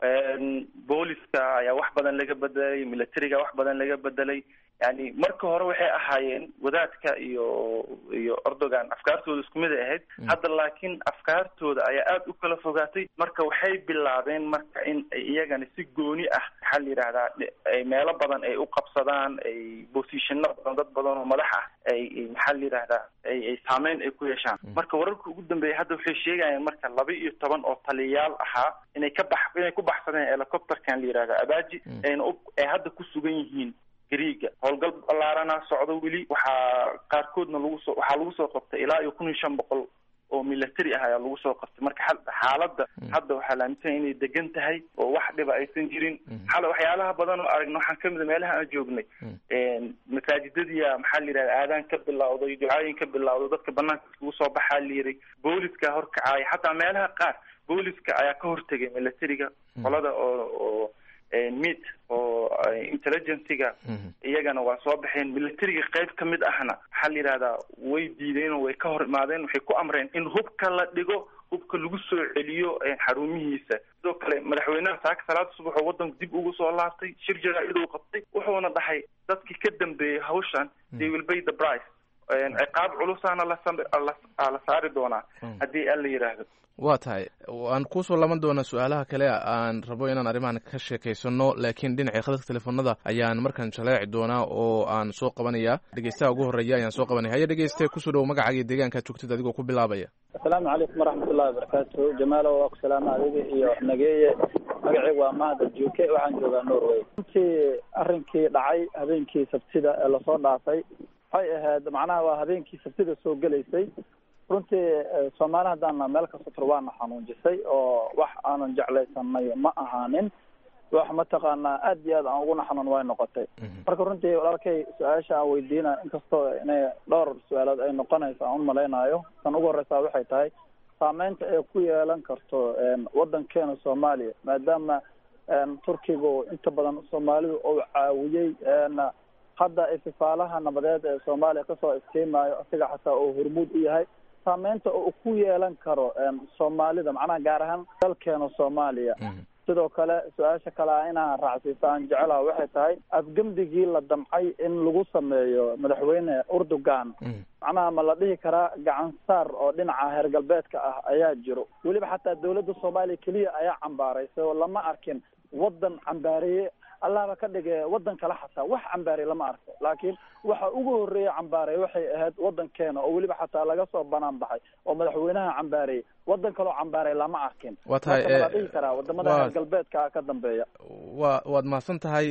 booliska ayaa wax badan laga bedelay militariga wax badan laga bedelay yani marka hore waxay ahaayeen wadaadka iyo iyo Erdogan afkaartooda isku mid ahayd hadda laakiin afkaartooda ayaa aada u kala fogaatay marka waxay bilaabeen marka in ay iyagana si gooni ah maxaa la yidhahdaa ay meelo badan ay u qabsadaan ay positionno badan dad badan oo madax ah ay maxaa la yidhahdaa ay ay saameyn ay ku yeeshaan marka wararka ugu dambeeyay hadda waxay sheegayaan marka laba iyo toban oo taliyayaal ahaa inay ka bax inay ku baxsadeen helicopterkan la yidhahdaa Abaji ayna ay hadda ku sugan yihiin Greega howlgal ballaarana socdo weli waxaa qaarkoodna lagu soo waxaa lagu soo qabtay ilaa iyo kun iyo shan boqol oo military ah ayaa lagu soo qabtay marka xaaladda hadda waxaa la aaminsan inay degan tahay oo wax dhiba aysan jirin xal waxyaalaha badan oo aragna waxaan kamid meelaha aan joognay masaajidadiya maxaa la yidhahda aadaan ka bilowday ducaayin ka bilowday dadka banaanka iskugu soo baxaa la yiri booliska horkacay xataa meelaha qaar booliska ayaa ka hortegay militariga qolada oo oo mid oo intelligencega iyagana waa soo baxeen militariga qayb ka mid ahna waxaa la yidhahdaa way diideen oo way ka hor imaadeen waxay ku amreen in hubka la dhigo hubka lagu soo celiyo xarumihiisa sidoo kale madaxweynaha saaka salaada subax oo wadanku dib ugu soo laabtay shir jaraa'id uu qabtay wuxuuna dhahay dadkii ka dambeeyay hawshan they will pay the price ciqaab culusaana la la saari doonaa haddii aan la yidhaahdo waa tahay waan kusoo laban doonaa su-aalaha kale aan rabo inaan arrimahan ka sheekaysano laakiin dhinaca khadadka telefoonada ayaan markaan jaleeci doonaa oo aan soo qabanaya dhegeystaha ugu horreeya ayaan soo qabanaya haya dhegeyste kusoo dhow magacaaga iyo deegaankaad joogtid adigoo ku bilaabaya asalaamu calaykum waraxmatullahi wabarakaatu jamaalo waa ku salaama adiga iyo nageeye magacaygu waa mahad juuke waxaan joogaa norway runtii arrinkii dhacay habeenkii sabtida ee lasoo dhaafay waxay ahayd macnaha waa habeenkii sabtida soo gelaysay runtii soomaali haddaana meel kasta tur waana xanuunjisay oo wax aanan jeclaysanay ma ahaanin wax mataqaanaa aad iyo aad aan uguna xanuun way noqotay marka runtii walaalkay su-aasha aan weydiina inkastoo inay dhowr su-aalood ay noqonayso aan umalaynayo tan ugu horeysaa waxay tahay saameynta ay ku yeelan karto wadankeena soomaaliya maadaama turkigu inta badan soomaalidu uu caawiyey hadda istifaalaha nabadeed ee soomaaliya kasoo iskiimayo isaga xataa uu hormuud u yahay saameynta uu ku yeelan karo soomaalida macnaha gaar ahaan dalkeena soomaaliya sidoo kale su-aasha kale a inaan raacsiiso aan jecelaha waxay tahay afgembigii la damcay in lagu sameeyo madaxweyne Erdogan macnaha ma la dhihi karaa gacan saar oo dhinaca heer galbeedka ah ayaa jiro weliba xataa dawladda soomaaliya keliya ayaa cambaaraysay oo lama arkin wadan cambaareye allahba ka dhige wadan kale xataa wax cambaarey lama arko laakiin waxa ugu horeeya cambaarey waxay ahayd wadankeena oo weliba xataa laga soo banaan baxay oo madaxweynaha cambaarey wadan kaloo cambaarey lama arkin waa tahay la dhihi karaa wadamada reer galbeedka ka dambeeya waa waad mahadsan tahay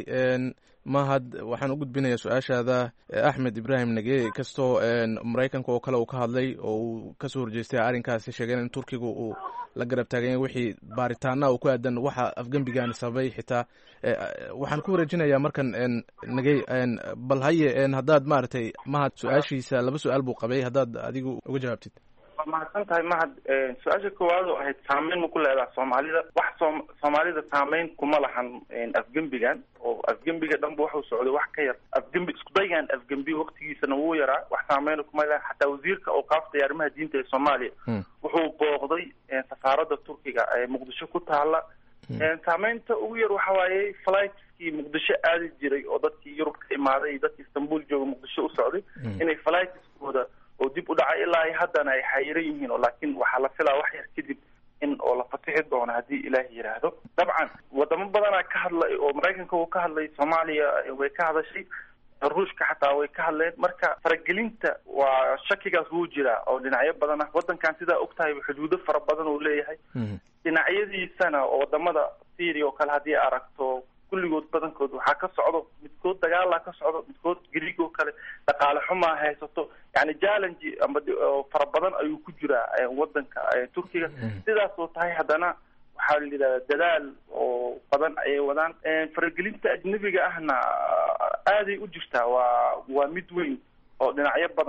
mahad waxaan u gudbinayaa su-aashaada axmed ibrahim nage kastoo maraykanka oo kale uu ka hadlay oo uu kasoo horjeestay arrinkaasi sheegeen in turkiga uu la garab taaganya wixii baaritaana uu ku aadan waxa afgembigaani sababay xitaa waxaan ku wareejinayaa markan nagey bal haye haddaad maaragtay mahad su-aashiisa laba su-aal buu qabay haddaad adigu uga jawaabtid waa mahadsan tahay mahad su-aasha koowaad oo ahayd saameyn ma ku leedaha soomaalida wax soo soomaalida saameyn kuma lahan afgembigan oo afgembiga dhanba waxuu socday wax ka yar afgembi isku daygan afgembi waqtigiisana wuu yaraa wax saameyn kuma leedaha xataa wasiirka oo qaaftay arrimaha diinta ee soomaaliya wuxuu booqday safaaradda turkiga ee muqdisho ku taala saameynta ugu yar waxa waaye flightskii muqdisho aadi jiray oo dadkii yurub ka imaaday iyo dadkii istanbul jooga muqdisho u socday inay flightskooda oo dib u dhacay ilaa ay haddana ay xayiran yihiin oo laakiin waxaa la filaa wax yar kadib in oo la fatixi doono haddii ilaahi yidhaahdo dabcan wadamo badanaa ka hadlay oo maraykanka uu ka hadlay soomaaliya way ka hadashay ruushka xataa way ka hadleen marka faragelinta waa shakigaas wuu jiraa oo dhinacyo badan ah wadankan sidaa og tahay xuduudo fara badan uu leeyahay dhinacyadiisana oo wadamada syria oo kale haddii aragto kulligood badankood waxaa ka socdo midkood dagaalaa ka socdo midkood greeg oo kale dhaqaale xumaa haysato yani challenge amba fara badan ayuu ku jiraa wadanka turkiga sidaas oo tahay haddana waxaa la yidhahdaa dadaal oo badan ayay wadaan faragelinta ajnabiga ahna aaday u jirtaa waa waa mid weyn oo dhinacyo badan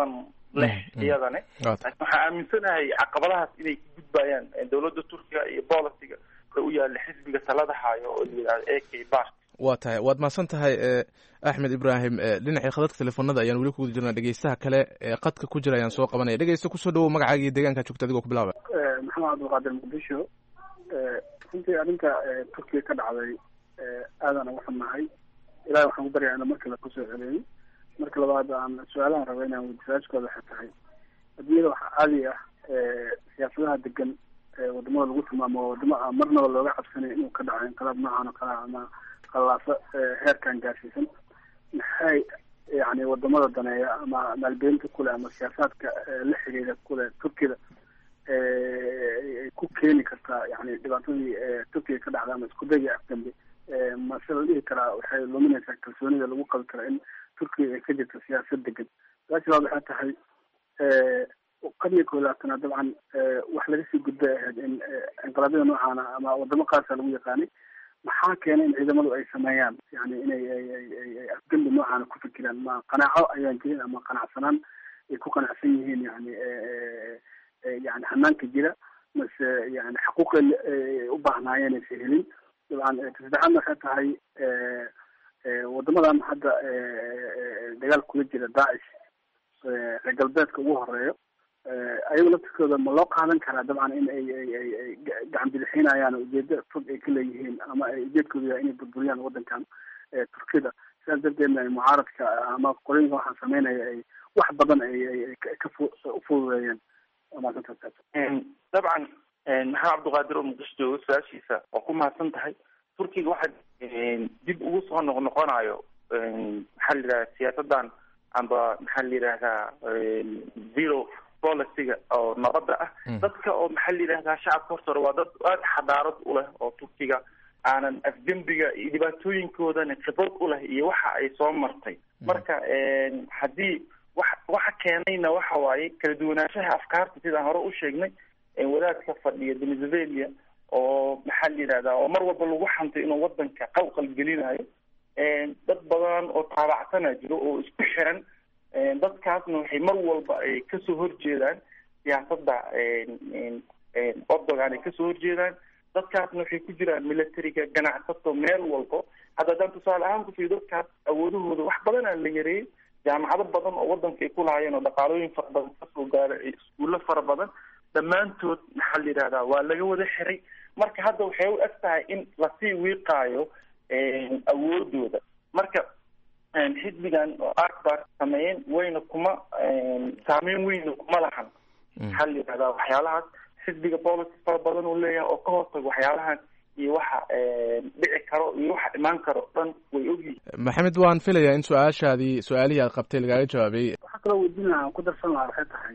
leh iyadane laakiin waxaa aaminsanahay caqabadahaas inay ka gudbayaan dowladda turkiga iyo bolisiga ka u yaala xisbiga talada hayo oo la yidhahdo a k bart waa tahay waad mahadsan tahay axmed ibraahim dhinacii khadadka telefoonada ayaan weli kuguda jirnaa dhegeystaha kale ee khadka ku jira ayaan soo qabanaya dhegeysta kusoo dhawow magacaaga iyo deegaankaa joogta adigoo ku bilaaba maxamed cabdulqaadir muqdisho runtii arrinta turkiga ka dhacday aadaan uga xunnahay ilahi waxaan ku baryaa ina markale kusoo celiyey marka labaad aan su-aalahan raba inaan weydisaashkooda waxay tahay adduunyada waxaa caadi ah siyaasadaha degan wadamada lagu tilmaamo wadamo aan marnaba looga cabsanay inuu ka dhaco inqilaab noocan oo kale ama khallaaso heerkan gaarsiisan maxay yani wadamada daneeya ama maalgelinta kule ama siyaasaadka la xiriira kule turkida ay ku keeni kartaa yani dhibaatadii turkiga ka dhacda ama isku dayga afdambe mase la dhihi karaa waxay luminaysaa kalsoonida lagu qabi kara in turkiga ay ka jirto siyaasad degan saasi baad waxay tahay qarniga koo labaatana dabcan wax laga sii gudbay ahayd in inqilaabyada noocaana ama wadamo qaarka lagu yaqaanay maxaa keenay in ciidamadu ay sameeyaan yani inay ay afgembi noocaana ku fikiraan ma qanaaco ayaan jirin ama qanacsanaan ay ku qanacsan yihiin yani yani hanaanka jira mase yani xaquuqay u baahnaayeen aysa helin dabcan tasaddexaadna waxay tahay wadamadan hadda dagaal kula jira daacish reer galbeedka ugu horeeyo ayagu laftirkooda ma loo qaadan karaa dabcan in ay ay ay ay gacan bidixinayaan ujeedo fog ay ka leeyihiin ama ay ujeedkooda yahay inay burburiyaan wadankan turkida sidaas darteedna ay mucaaradka ama qorinka waxaan sameynaya ay wax badan ay ay ka ufududeeyeen dabcan maxamed cabdiqaadir oo muqdisho jooga su-aashiisa waa ku mahadsan tahay turkiga waxa dib ugu soo noqnoqonayo maxaa la yidhahda siyaasadan amba maxaa la yidhahdaa zero policyga oo nabadda ah dadka oo maxaa la yidhahdaa shacabka horta hore waa dad aada xadaarad u leh oo turkiga aanan afgembiga iyo dhibaatooyinkoodana khibrad u leh iyo waxa ay soo martay marka haddii wa waxa keenayna waxa waaye kala duwanaanshaha afkaarta sidaan hore u sheegnay wadaadka fadhiya venezuela oo maxaa la yidhahdaa oo mar walba lagu xantay inuu wadanka qalqal gelinayo dad badan oo taabacsana jiro oo isku xiran dadkaasna waxay mar walba ay kasoo horjeedaan siyaasadda ordogan ay kasoo horjeedaan dadkaasna waxay ku jiraan militariga ganacsato meel walbo hadda haddaan tusaale ahaan ku fiiyo dadkaas awoodahooda wax badanaa la yareeyey jaamacado badan oo wadanka ay ku lahaayeen oo dhaqaalooyin fara badan kasoo gaaray iskuulo fara badan dhammaantood maxaa la yidhahdaa waa laga wada xiray marka hadda waxay u eg tahay in lasii wiiqaayo awoodooda marka xisbigan oo akbar sameeyeen wayna kuma saameyn weyna kuma lahan maxaa la yidhahdaa waxyaalahaas xisbiga policy fara badan uu leeyahay oo ka hortago waxyaalahan iyo waxa dhici karo iyo waxa imaan karo dhan way ogyihiin maxamed waan filayaa in su-aashaadii su-aalihii aad qabtay lagaaga jawaabay waxaa kaloo weydiin lahaa aan ku darsan lahaa waxay tahay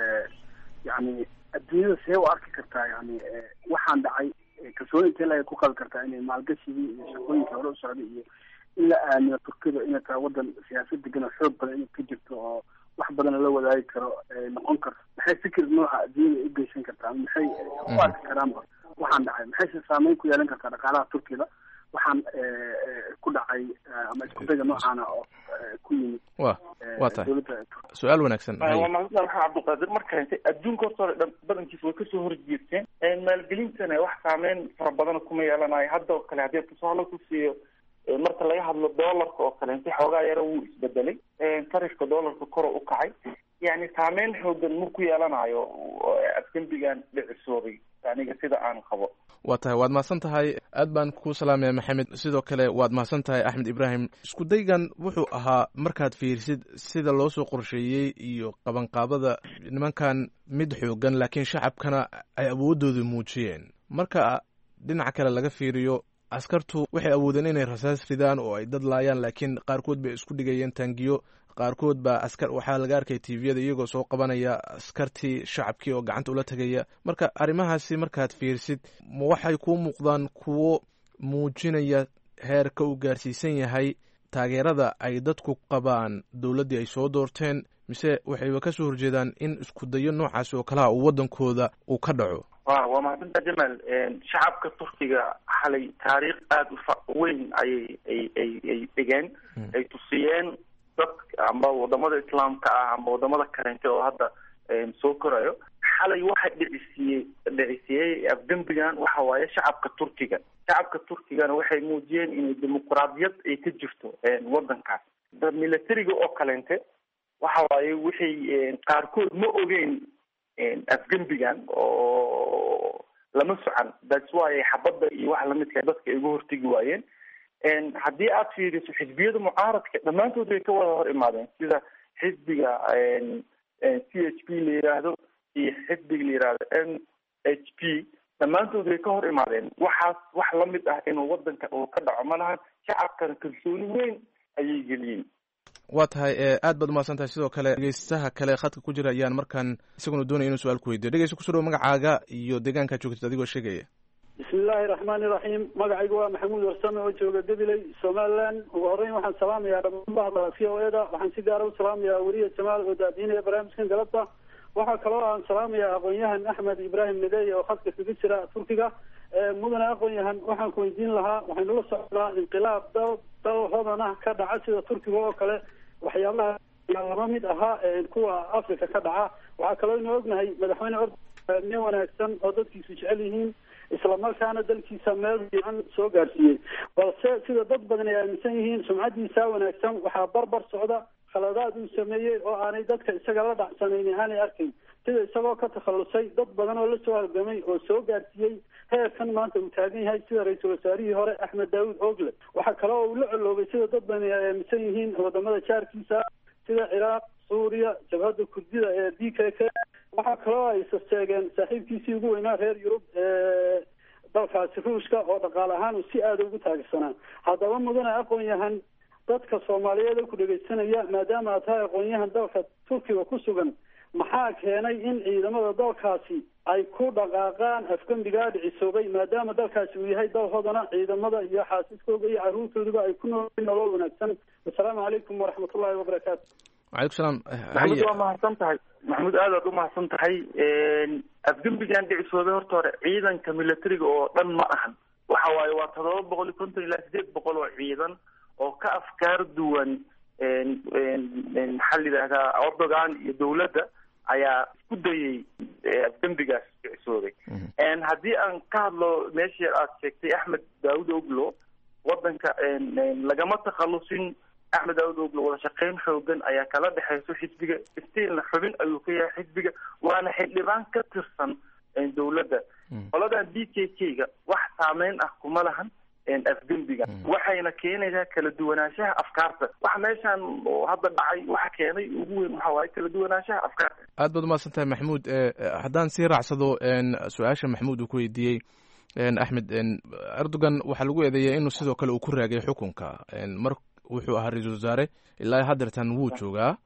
yani adduunyada see u arki kartaa yani waxaan dhacay kalsooni intee laga ku qabi kartaa inay maalgashigii iyo shaqooyinkii hore u socday iyo in la aamino turkida inay tahay wadan siyaasad degan oo xoog badan inay ka jirto oo wax badan la wadaagi karo noqon karto maxay fikir nooca adduunyada u geysan kartaa maxay u arki karaanba waxaan dhacay maxay saameyn ku yeelan kartaa dhaqaalaha turkida waxaan ku dhacay ama isku dayga noocaana oo ku yimid wa wa tahay su-aal wanaagsan waa mahadsan waxaa cabdiqaadir marka intay adduunka horta hore dhan badankiisa way kasoo horjeesteen maalgelintana wax saameyn fara badan kuma yeelanayo hadda oo kale haddii tusaale ku siiyo marka laga hadlo doolarka oo kale inti xoogaa yara wuu isbedelay sarifka doolarka kor u kacay yani saameyn xoogan ma ku yeelanayo afgembigan dhicisoobay aniga sida aan qabo waa tahay waad mahadsan tahay aad baan ku salaamaya maxamed sidoo kale waad mahadsan tahay axmed ibraahim isku daygan wuxuu ahaa markaad fiirisid sida loo soo qorsheeyey iyo qabanqaabada nimankan mid xoogan laakiin shacabkana ay awoodooda muujiyeen marka dhinaca kale laga fiiriyo askartu waxay awoodeen inay rasaas ridaan oo ay dad laayaan laakiin qaarkood bay isku dhigayeen taangiyo qaarkood baa askar waxaa laga arkay tviyada iyagoo soo qabanaya askartii shacabkii oo gacanta ula tegaya marka arrimahaasi markaad fiirsid ma waxay kuu muuqdaan kuwo muujinaya heerka uu gaarsiisan yahay taageerada ay dadku qabaan dowladdii ay soo doorteen mise waxayba kasoo horjeedaan in isku dayo noocaasi oo kalaha uu wadankooda uu ka dhaco wa waa mahadsantaa jamaal shacabka turkiga xalay taariikh aada u weyn ayay ay ay ay dhigeen ay tusiyeen dad amba wadamada islaamka ah amba wadamada kaleente oo hadda soo korayo xalay waxa dhicisiiyey dhicisiiyey afgembigan waxa waaye shacabka turkiga shacabka turkigana waxay muujiyeen inay dimuqraadiyad ay ka jirto wadankaas militariga oo kaleente waxa waaye waxay qaarkood ma ogeyn afgembigan oo lama socan that's why xabadda iyo wax lamidka dadka ay uga hortegi waayeen haddii aad fiiriso xisbiyada mucaaradka dhammaantood way ka wada hor imaadeen sida xisbiga c h p la yiraahdo iyo xisbiga la yiraahdo n h p dhammaantood way ka hor imaadeen waxaas wax lamid ah inuu wadanka uu ka dhaco ma lahan shacabkana kalsooni weyn ayay geliyeen waa tahay aad baad umahadsan tahay sidoo kale dhegeystaha kale khadka ku jira ayaan markaan isaguna doonaya inuu su-aal ku weydiyo dhegeysta kusoo dhawo magacaaga iyo deegaankaa joogtid adigoo sheegaya bismi illaahi raxmaani raxiim magacaygu waa maxamuud warsame oo jooga gabiley somaliland ugu horeyn waxaan salaamayaa dhammaan bahda v o eda waxaan si gaara u salaamayaa weliya jamaal oo daadiinaya barnaamijkan galabta waxaa kaloo aan salaamayaa aqoon-yahan axmed ibraahim nadey oo khadka kaga jira turkiga mudane aqoon-yahan waxaan ku weydiin lahaa waxaynu la socnaa inqilaab dal dal hodan ah ka dhaca sida turkiga oo kale waxyaabaha lama mid ahaa kuwa africa ka dhaca waxaa kaloo inu ognahay madaxweyne ordo nin wanaagsan oo dadkiisu jecel yihiin islamarkaana dalkiisa meel fiican soo gaarsiiyey balse sida dad badan ay aaminsan yihiin sumcadiisa wanaagsan waxaa barbar socda khaladaad uu sameeyey oo aanay dadka isaga la dhacsanayni aanay arkayn sida isagoo ka takhalusay dad badan oo lasoo halgamay oo soo gaarsiiyey heerkan maanta uu taagan yahay sida ra-iisul wasaarihii hore axmed daawud ogle waxaa kale oo uu la coloobay sida dad badan ay aaminsan yihiin wadamada jaarkiisa sida ciraaq suuriya jabhadda kurdida ee d k k waxaa kaloo ay sasteegeen saaxiibkiisii ugu weynaa reer yurub ee dalkaasi ruushka oo dhaqaale ahaan uu si aada ugu taagsanaa haddaba mudane aqoon-yahan dadka soomaaliyeed oo ku dhegeysanaya maadaama aad tahay aqoon-yahan dalka turkiga ku sugan maxaa keenay in ciidamada dalkaasi ay ku dhaqaaqaan afgembigaa dhicisoobay maadaama dalkaasi uu yahay dal hodana ciidamada iyo xaasiskooda iyo caruurtooduba ay ku nool nolol wanaagsan assalaamu calaykum waraxmatullaahi wabarakaatu wacalaykum salaam maxamuud waa mahadsan tahay maxamuud aad aad umahadsan tahay afgembigan dhicisoobay horta hore ciidanka militariga oo dhan ma ahan waxa waaye waa todoba boqol iyo konton ilaa sideed boqol oo ciidan oo ka afkaar duwan maxaa la yidhahdaa erdogan iyo dawladda ayaa isku dayay afgembigaas dhicisoobay haddii aan ka hadlo meeshii aad sheegtay axmed daawud oglo wadanka lagama takhalusin axmed daawud oglo wada shaqeyn xoogan ayaa kala dhexeyso xisbiga stiilna xubin ayuu ka yahay xisbiga waana xildhibaan ka tirsan dawladda qoladan d k k ga wax saameyn ah kuma lahan afgembiga waxayna keenaysaa kala duwanaanshaha afkaarta waxa meeshaan oo hadda dhacay waxa keenay ugu weyn waxa waaye kala duwanaanshaha afkaarta aad baad umahadsan tahay maxamuud haddaan sii raacsado su-aasha maxamuud uu ku weydiiyey axmed erdogan waxaa lagu eedeeyay inuu sidoo kale uu ku raagay xukunka mar wuxuu ahaa ra-iisul wasaare ilaa haddeertan wuu joogaa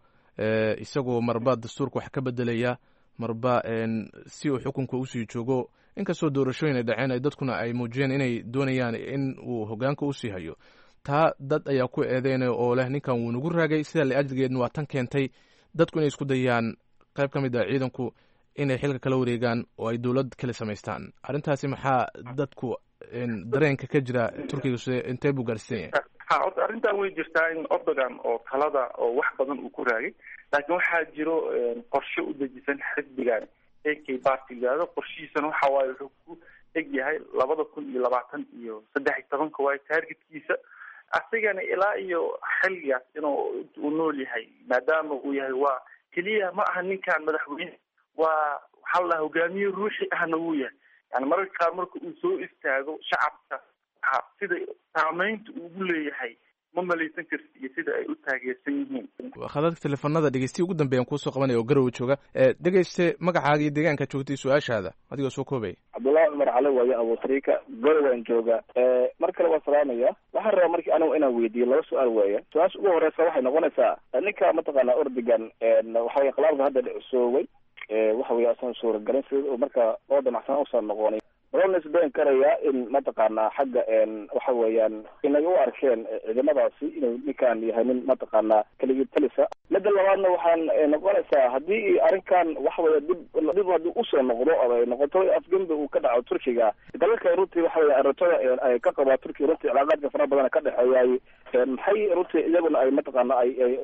isagoo marba dastuurka wax ka bedelaya marba si uu xukunka usii joogo inkastoo doorashooyin ay dhaceen ay dadkuna ay muujiyeen inay doonayaan in uu hogaanka usii hayo taa dad ayaa ku eedeynaya oo leh ninkan wuu nagu raagay sidaa la-ajligeedna waa tan keentay dadku inay isku dayaan qayb ka mid ah ciidanku inay xilka kala wareegaan oo ay dowlad kale samaystaan arrintaasi maxaa dadku dareenka ka jira turkiga intee buu gaarsiisan yahay ha orta arrintan way jirtaa in erdogan oo talada oo wax badan uu ku raagay laakiin waxaa jiro qorshe u dejisan xisbigan a k party yihahdo qorshihiisana waxa waaye wuxuu ku eg yahay labada kun iyo labaatan iyo saddex iyo tobanka waaye targetkiisa asigana ilaa iyo xilligaas inuu uu nool yahay maadaama uu yahay waa keliya ma aha ninkan madaxweyne waa waxaa la hogaamiye ruuxi ahna wuu yahay yani mararka qaar marka uu soo istaago shacabka sida saameynta ugu leeyahay ma malaysan karti iyo sida ay u taageersan yihiin khadadka teleefanada dhegeystiyi ugu dambeeyaan kuusoo qabanaya oo garowe jooga dhegeyste magacaaga iyo deegaanka joogtay su-aashaada adigoo soo koobaya cabdullahi cumar cali waaye abusriika garowaan jooga mar kale waan salaamaya waxaan rabaa markii anigu inaan weydiiyo laba su-aal weeye su-aasha ugu horeysa waxay noqonaysaa ninka mataqaana ordigan waxa weye khilaafka hadda dhicusooway waxa weye asan suuragalin sida marka oo damacsan usan noqonay wuxuuna isbeen karayaa in mataqaanaa xagga waxa weeyaan inay u arkeen ciidamadaasi inuu ninkan yahay nin mataqaanaa keligii talisa midda labaadna waxaan noqonaysaa haddii arrinkan waxa weya dib dib haddii usoo noqdo oo ay noqoto afgembi uu ka dhaco turkiga dalalka runtii waxa weya arrintada ay ka qabaa turkiga runtii cilaaqaadka fara badan ka dhexeeyaay maxay runtii iyaguna ay mataqaana ay ay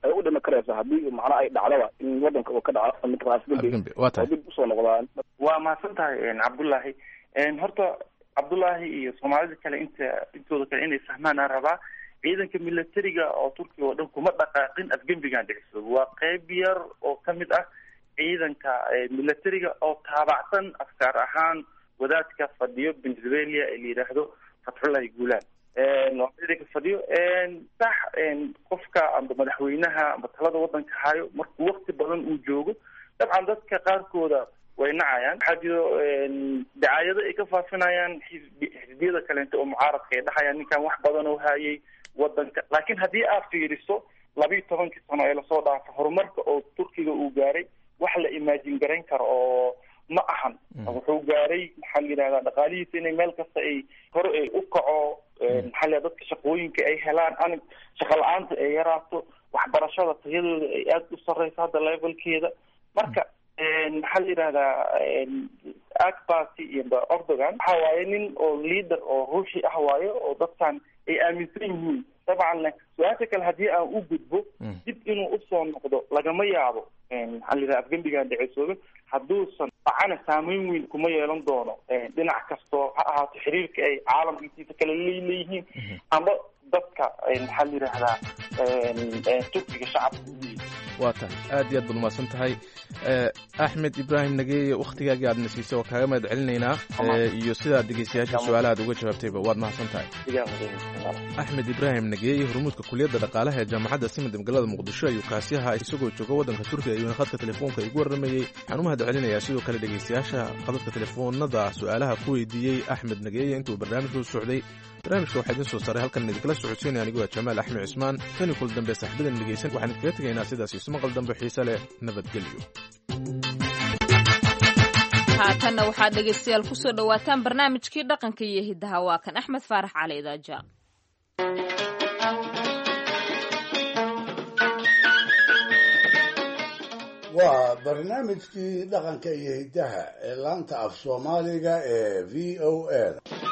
ay u dhimi karaysa haddii macnaha ay dhacdaba in wadanka uu ka dhaco ninka afgembi waa tahay dib usoo noqdaan. waa mahadsan tahay cabdullaahi. horta cabdullaahi iyo soomaalida kale inta intooda kale inay fahmaan aan rabaa, ciidanka militariga oo turkiga oo dhan kuma dhaqaaqin afgembigan dhiciso. waa qeyb yar oo kamid ah ciidanka militariga oo taabacsan afkaar ahaan wadaadka fadhiyo Pennsylvania ee la yidhaahdo Fatxullahi Guulaan. waa ciidanka fadhiyo sax qofka amba madaxweynaha amba talada wadanka hayo markuu waqti badan uu joogo, dabcan dadka qaarkooda way nacayaan. waxaa jiro dacaayado ay ka faafinayaan xisbi xisbiyada kaleente oo mucaaradka ay dhahayaan ninkan wax badan oo hayay wadanka. laakiin haddii aad fiiriso labiiyo tobankii sano ee lasoo dhaafo horumarka oo turkiga uu gaaray wax la imaajin garayn karo oo ma ahan. wuxuu gaaray maxaa la yidhahdaa dhaqaalihiisa inay meel kasta ay hore ay u kaco, maxaa la dadka shaqooyinka ay helaan, an shaqa la-aanta ay yaraato, waxbarashada tayadooda ay aada u sarreyso hadda levelkeeda. marka maxaa la yidhahdaa akbasi iyo Erdogan waxa waaye nin oo leader oo ruuxi ah waaye oo dadkan ay aaminsan yihiin. dabcan su-aasha kale haddii aan u gudbo dib inuu usoo noqdo lagama yaabo. maxaa la yidhahda afgembigan dhicisoobin hadduusan dhacana saameyn weyn kuma yeelan doono dhinac kastoo ha ahaato xiriirka ay caalamka intiisa kale leeyihiin amba dadka maxaa la yidhahdaa turkiga shacabka. waa tahay aad iyo aad baad umahadsan tahay axmed ibraahim nageeye, waktigaagii aadna siisay waa kaaga mahad celinaynaa iyo sidaad dhegeystayaasha su-aalahaad uga jawaabtayba waad mahadsan tahay. axmed ibraahim nageeye, hormuudka kuliyadda dhaqaalaha ee jaamacadda simid magaalada muqdisho ayuu kaasi ahaa isagoo jooga waddanka turkiga ayuuna khadka telefoonka igu warramayey. waxaan u mahad celinayaa sidoo kale dhegeystayaasha khadadka telefoonada su-aalaha ku weydiiyey axmed nageeye intuu barnaamijka u socday. barnaamijka waxaa idin soo saaray halkan idinkala socodsiinaya anigu waa jamaal axmed cismaan. tani kul dambe saaxiibadan dhegeysan waxaan idinkaga tegaynaa sidaas isu maqal dambe xiise leh. nabadgelyo. haatanna waxaad dhegeystayaal kusoo dhawaataan barnaamijkii dhaqanka iyo hiddaha. waa kan axmed faarax cali idaaja. waa barnaamijkii dhaqanka iyo hiddaha ee laanta af soomaaliga ee v o a.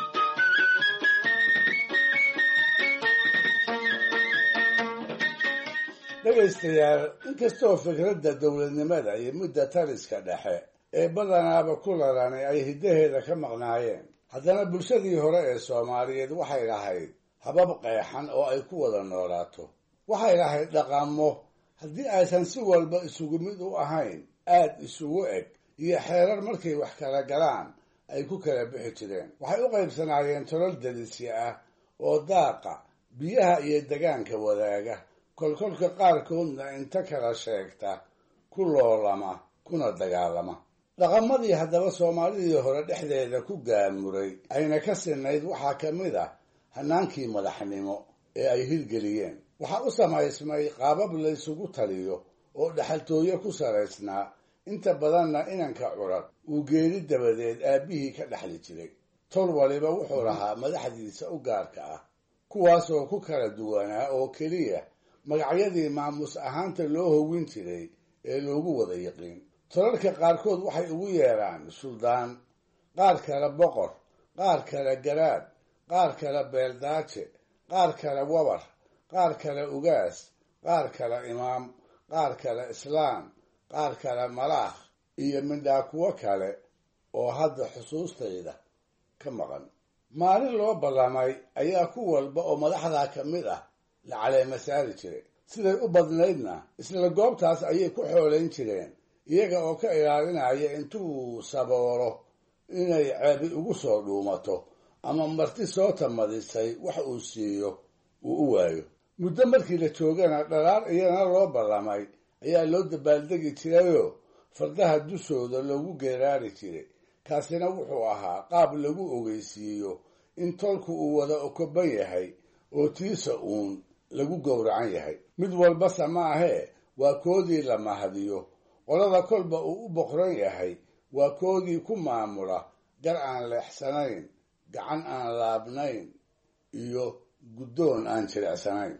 dhegaystayaal, inkastoo fikradda dowladnimada iyo mudda taliska dhexe ee badanaaba ku lalanay ay hiddaheeda ka maqnaayeen, haddana bulshadii hore ee soomaaliyeed waxay lahayd habab qeexan oo ay ku wada noolaato. waxay lahayd dhaqamo haddii aysan si walba isugu mid u ahayn aad isugu eg, iyo xeerar markay wax kala galaan ay ku kala bixi jireen. waxay u qaybsanaayeen tolal delisya ah oo daaqa, biyaha iyo degaanka wadaaga, kolkolka qaarkoodna inta kala sheegta ku loolama kuna dagaalama. dhaqamadii haddaba soomaalidii hore dhexdeeda ku gaamuray ayna ka sinayd waxaa ka mid ah hanaankii madaxnimo ee ay hirgeliyeen. waxaa u samaysmay qaabab laysugu taliyo oo dhaxaltooyo ku salaysnaa, inta badanna inanka curad uu geeri dabadeed aabbihii ka dhexli jiray. tol waliba wuxuu lahaa madaxdiisa u gaarka ah, kuwaasoo ku kala duwanaa oo keliya magacyadii maamus ahaanta loo howin jiray ee loogu wada yiqiin. tolalka qaarkood waxay ugu yeedhaan suldaan, qaar kale boqor, qaar kale garaad, qaar kale beeldaaje, qaar kale wabar, qaar kale ugaas, qaar kale imaam, qaar kale islaan, qaar kale malaakh iyo midhaa kuwo kale oo hadda xusuustayda ka maqan. maalin loo ballamay ayaa ku walba oo madaxdaa ka mid ah la caleema saari jiray. siday u badnaydna isla goobtaas ayay ku xoolayn jireen, iyaga oo ka ilaalinaya intuu saboolo inay ceebi ugu soo dhuumato ama marti soo tamadisay wax uu siiyo uu u waayo. muddo markii la joogana dhalaar iyana loo ballamay ayaa loo dabaaldegi jirayoo fardaha dushooda loogu geeraari jiray. kaasina wuxuu ahaa qaab lagu ogeysiiyo in tolku uu wada okoban yahay oo tiisa uun lagu gowracan yahay. mid walbase ma ahee waa koodii la mahadiyo, qolada kolba uu u boqran yahay waa koodii ku maamula gar aan leexsanayn, gacan aan laabnayn iyo guddoon aan jilicsanayn.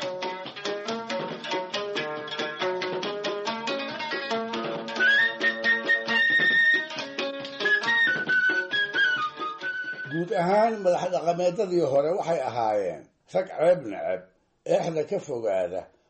guud ahaan madax dhaqameedadii hore waxay ahaayeen rag ceeb neceb, eexda ka fogaada,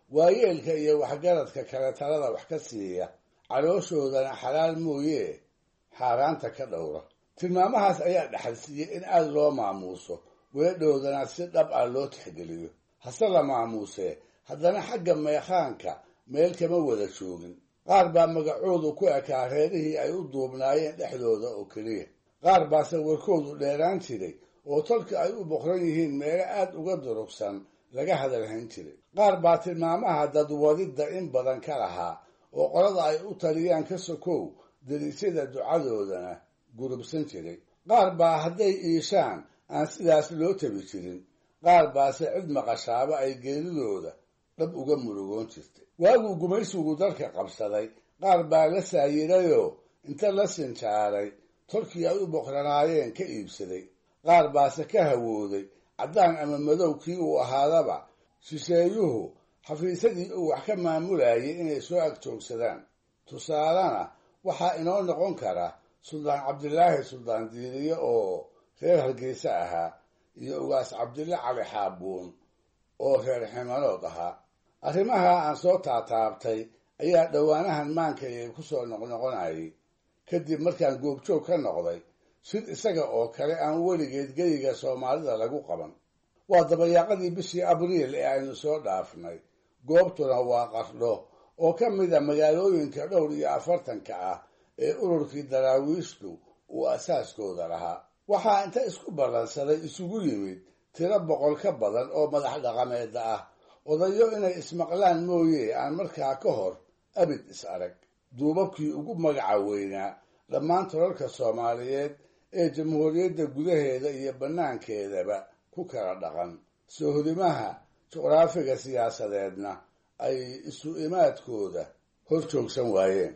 waayeelka iyo waxgaradka kale talada wax ka siiya calooshoodana xalaal mooye xaaraanta ka dhowra tilmaamahaas ayaa dhaxalsiiyey in aada loo maamuuso weedhoodana si dhab ah loo tixgeliyo hase la maamuusee haddana xagga meekhaanka meel kama wada joogin qaar baa magacoodu ku ekaa reerihii ay u duubnaayeen dhexdooda oo keliya qaar baase warkoodu dheeraan jiray oo tolka ay u boqran yihiin meelo aad uga durugsan laga hadalhayn jiray qaar baa tilmaamaha dadwadidda in badan ka lahaa oo qolada ay u taliyaan ka sokow dariisyada ducadoodana gurubsan jiray qaar baa hadday iishaan aan sidaas loo tabi jirin qaar baase cid maqashaaba ay geeridooda dhab uga murugoon jirtay waaguu gumaysigu dalka qabsaday qaar baa la saayirayoo inta la sinjaaray tolkii ay u boqranaayeen ka iibsaday qaar baase ka hawooday caddaan ama madow kii uu ahaadaba shisheeyuhu xafiisadii uu wax ka maamulayay inay soo agjoogsadaan tusaalena waxaa inoo noqon kara suldaan cabdilaahi suldaan diiriye oo reer hargeysa ahaa iyo ugaas cabdille cali xaabuun oo reer ximanood ahaa arrimaha aan soo taataabtay ayaa dhowaanahan maankayay ku soo noqnoqonayay kadib markaan goobjoog ka noqday sid isaga oo kale aan weligeed geyiga soomaalida lagu qaban waa dabayaaqadii bishii abriil ee aynu soo dhaafnay goobtuna waa qardho oo ka mid a magaalooyinka dhowr iyo afartanka ah ee ururkii daraawiishtu uu asaaskooda lahaa waxaa inta isku ballansaday isugu yimid tiro boqol ka badan oo madax dhaqameeda ah odayo inay ismaqlaan mooye aan markaa ka hor abid is arag duubabkii ugu magaca weynaa dhammaan tolalka soomaaliyeed ee jamhuuriyadda gudaheeda iyo bannaankeedaba ku kala dhaqan soohodimaha juqraafiga siyaasadeedna ay isu imaadkooda hor joogsan waayeen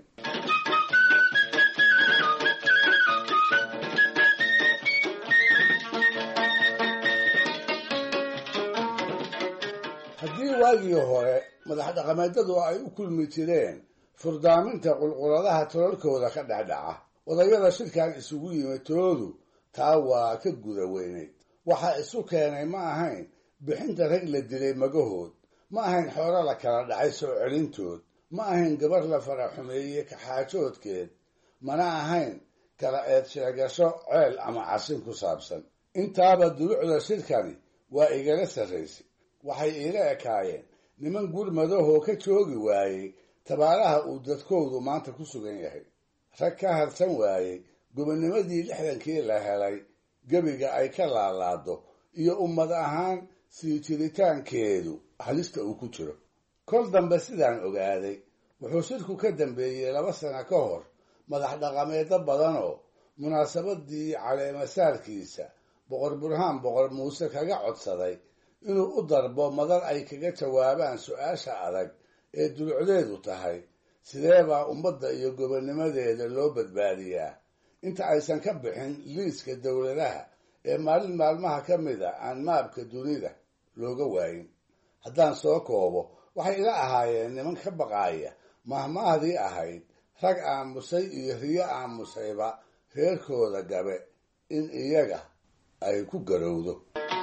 haddii waagii hore madax dhaqameedadu ay u kulmi jireen furdaaminta qulquladaha tolalkooda ka dhexdhaca odayada shirkan isugu yimid toodu taa waa ka guda weynayd waxaa isu keenay ma ahayn bixinta rag la dilay magahood ma ahayn xoolo la kala dhacay soo celintood ma ahayn gabar la fara xumeeyey kaxaajoodkeed mana ahayn kala eed sheegasho ceel ama casin ku saabsan intaaba dulucda shirkani waa igala sarraysay waxay iila ekaayeen niman gurmadahoo ka joogi waayey tabaalaha uu dadkoodu maanta ku sugan yahay rag ka harsan waayey gobonnimadii lixdankii la helay gebiga ay ka laalaado iyo ummad ahaan sii jiritaankeedu halista uu ku jiro kol dambe sidaan ogaaday wuxuu shirku ka dambeeyey laba sano ka hor madax dhaqameedyo badanoo munaasabadii caleemasaarkiisa boqor burhaan boqor muuse kaga codsaday inuu u darbo madal ay kaga jawaabaan su-aasha adag ee dulucdeedu tahay sidee baa ummadda iyo gobonnimadeeda loo badbaadiyaa inta aysan ka bixin liiska dowladaha ee maalin maalmaha ka mid a aan maabka dunida looga waayin haddaan soo koobo waxay ila ahaayeen niman ka baqaaya mahmahdii ahayd rag aamusay iyo riyo aamusayba reerkooda gabe in iyaga ay ku garowdo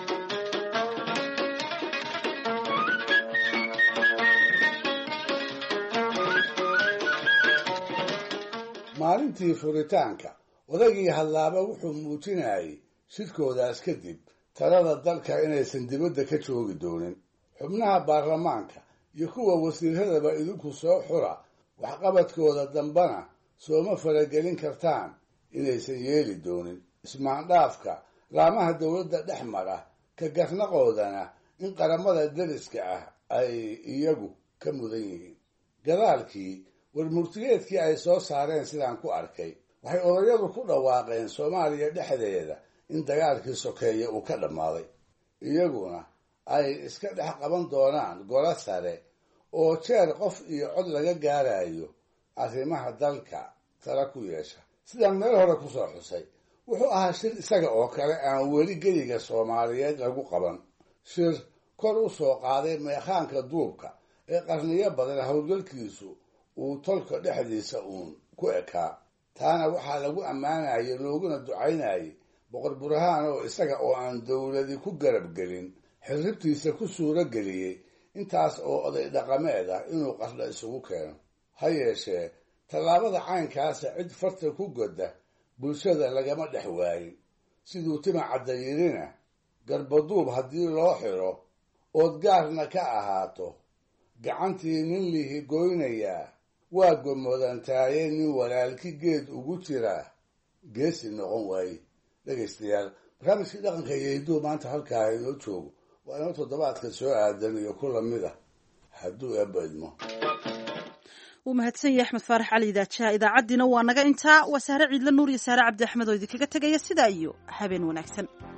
maalintii furitaanka odaygii hadlaaba wuxuu muujinayay shirkoodaas kadib talada dalka inaysan dibadda ka joogi doonin xubnaha baarlamaanka iyo kuwa wasiiradaba idinku soo xura waxqabadkooda dambana sooma faragelin kartaan inaysan yeeli doonin ismaandhaafka laamaha dowladda dhex mara ka garnaqoodana in qaramada deriska ah ay iyagu ka mudan yihiin gadaalkii warmurtigeedkii ay soo saareen sidaan ku arkay waxay odayadu ku dhawaaqeen soomaaliya dhexdeeda in dagaalkii sokeeye uu ka dhammaaday iyaguna ay iska dhex qaban doonaan golo sare oo jeer qof iyo cod laga gaarayo arrimaha dalka tala ku yeesha sidaan meel hore ku soo xusay wuxuu ahaa shir isaga oo kale aan weli geyiga soomaaliyeed lagu qaban shir kor u soo qaaday meekhaanka duubka ee qarniyo badan howlgalkiisu uu tolka dhexdiisa uun ku ekaa taana waxaa lagu ammaanayay looguna ducaynayay boqor burhaan oo isaga oo aan dowladi ku garab gelin xirribtiisa ku suuro geliyey intaas oo oday dhaqameed ah inuu qardha isugu keeno. Ha yeeshee tallaabada caynkaasa cid farta ku godda bulshada lagama dhex waayin. siduu tima cadda yidhina garbaduub haddii loo xidho ood gaarna ka ahaato gacantii nin lihi goynayaa waa gomodantaaye nin walaalki geed ugu jiraa geesi noqon waaye. dhegaystayaal barnaamijkii dhaqanka iyo hidduu maanta halkaa inoo joogo waa inoo toddobaadka soo aadan iyo ku lamid ah hadduu eebba idmo. wuu mahadsan yahay axmed faarax cali idaajaha idaacaddiina waa naga intaa. waa sahre ciidla nuur iyo sahre cabdi axmed oo idinkaga tegaya sidaa iyo habeen wanaagsan.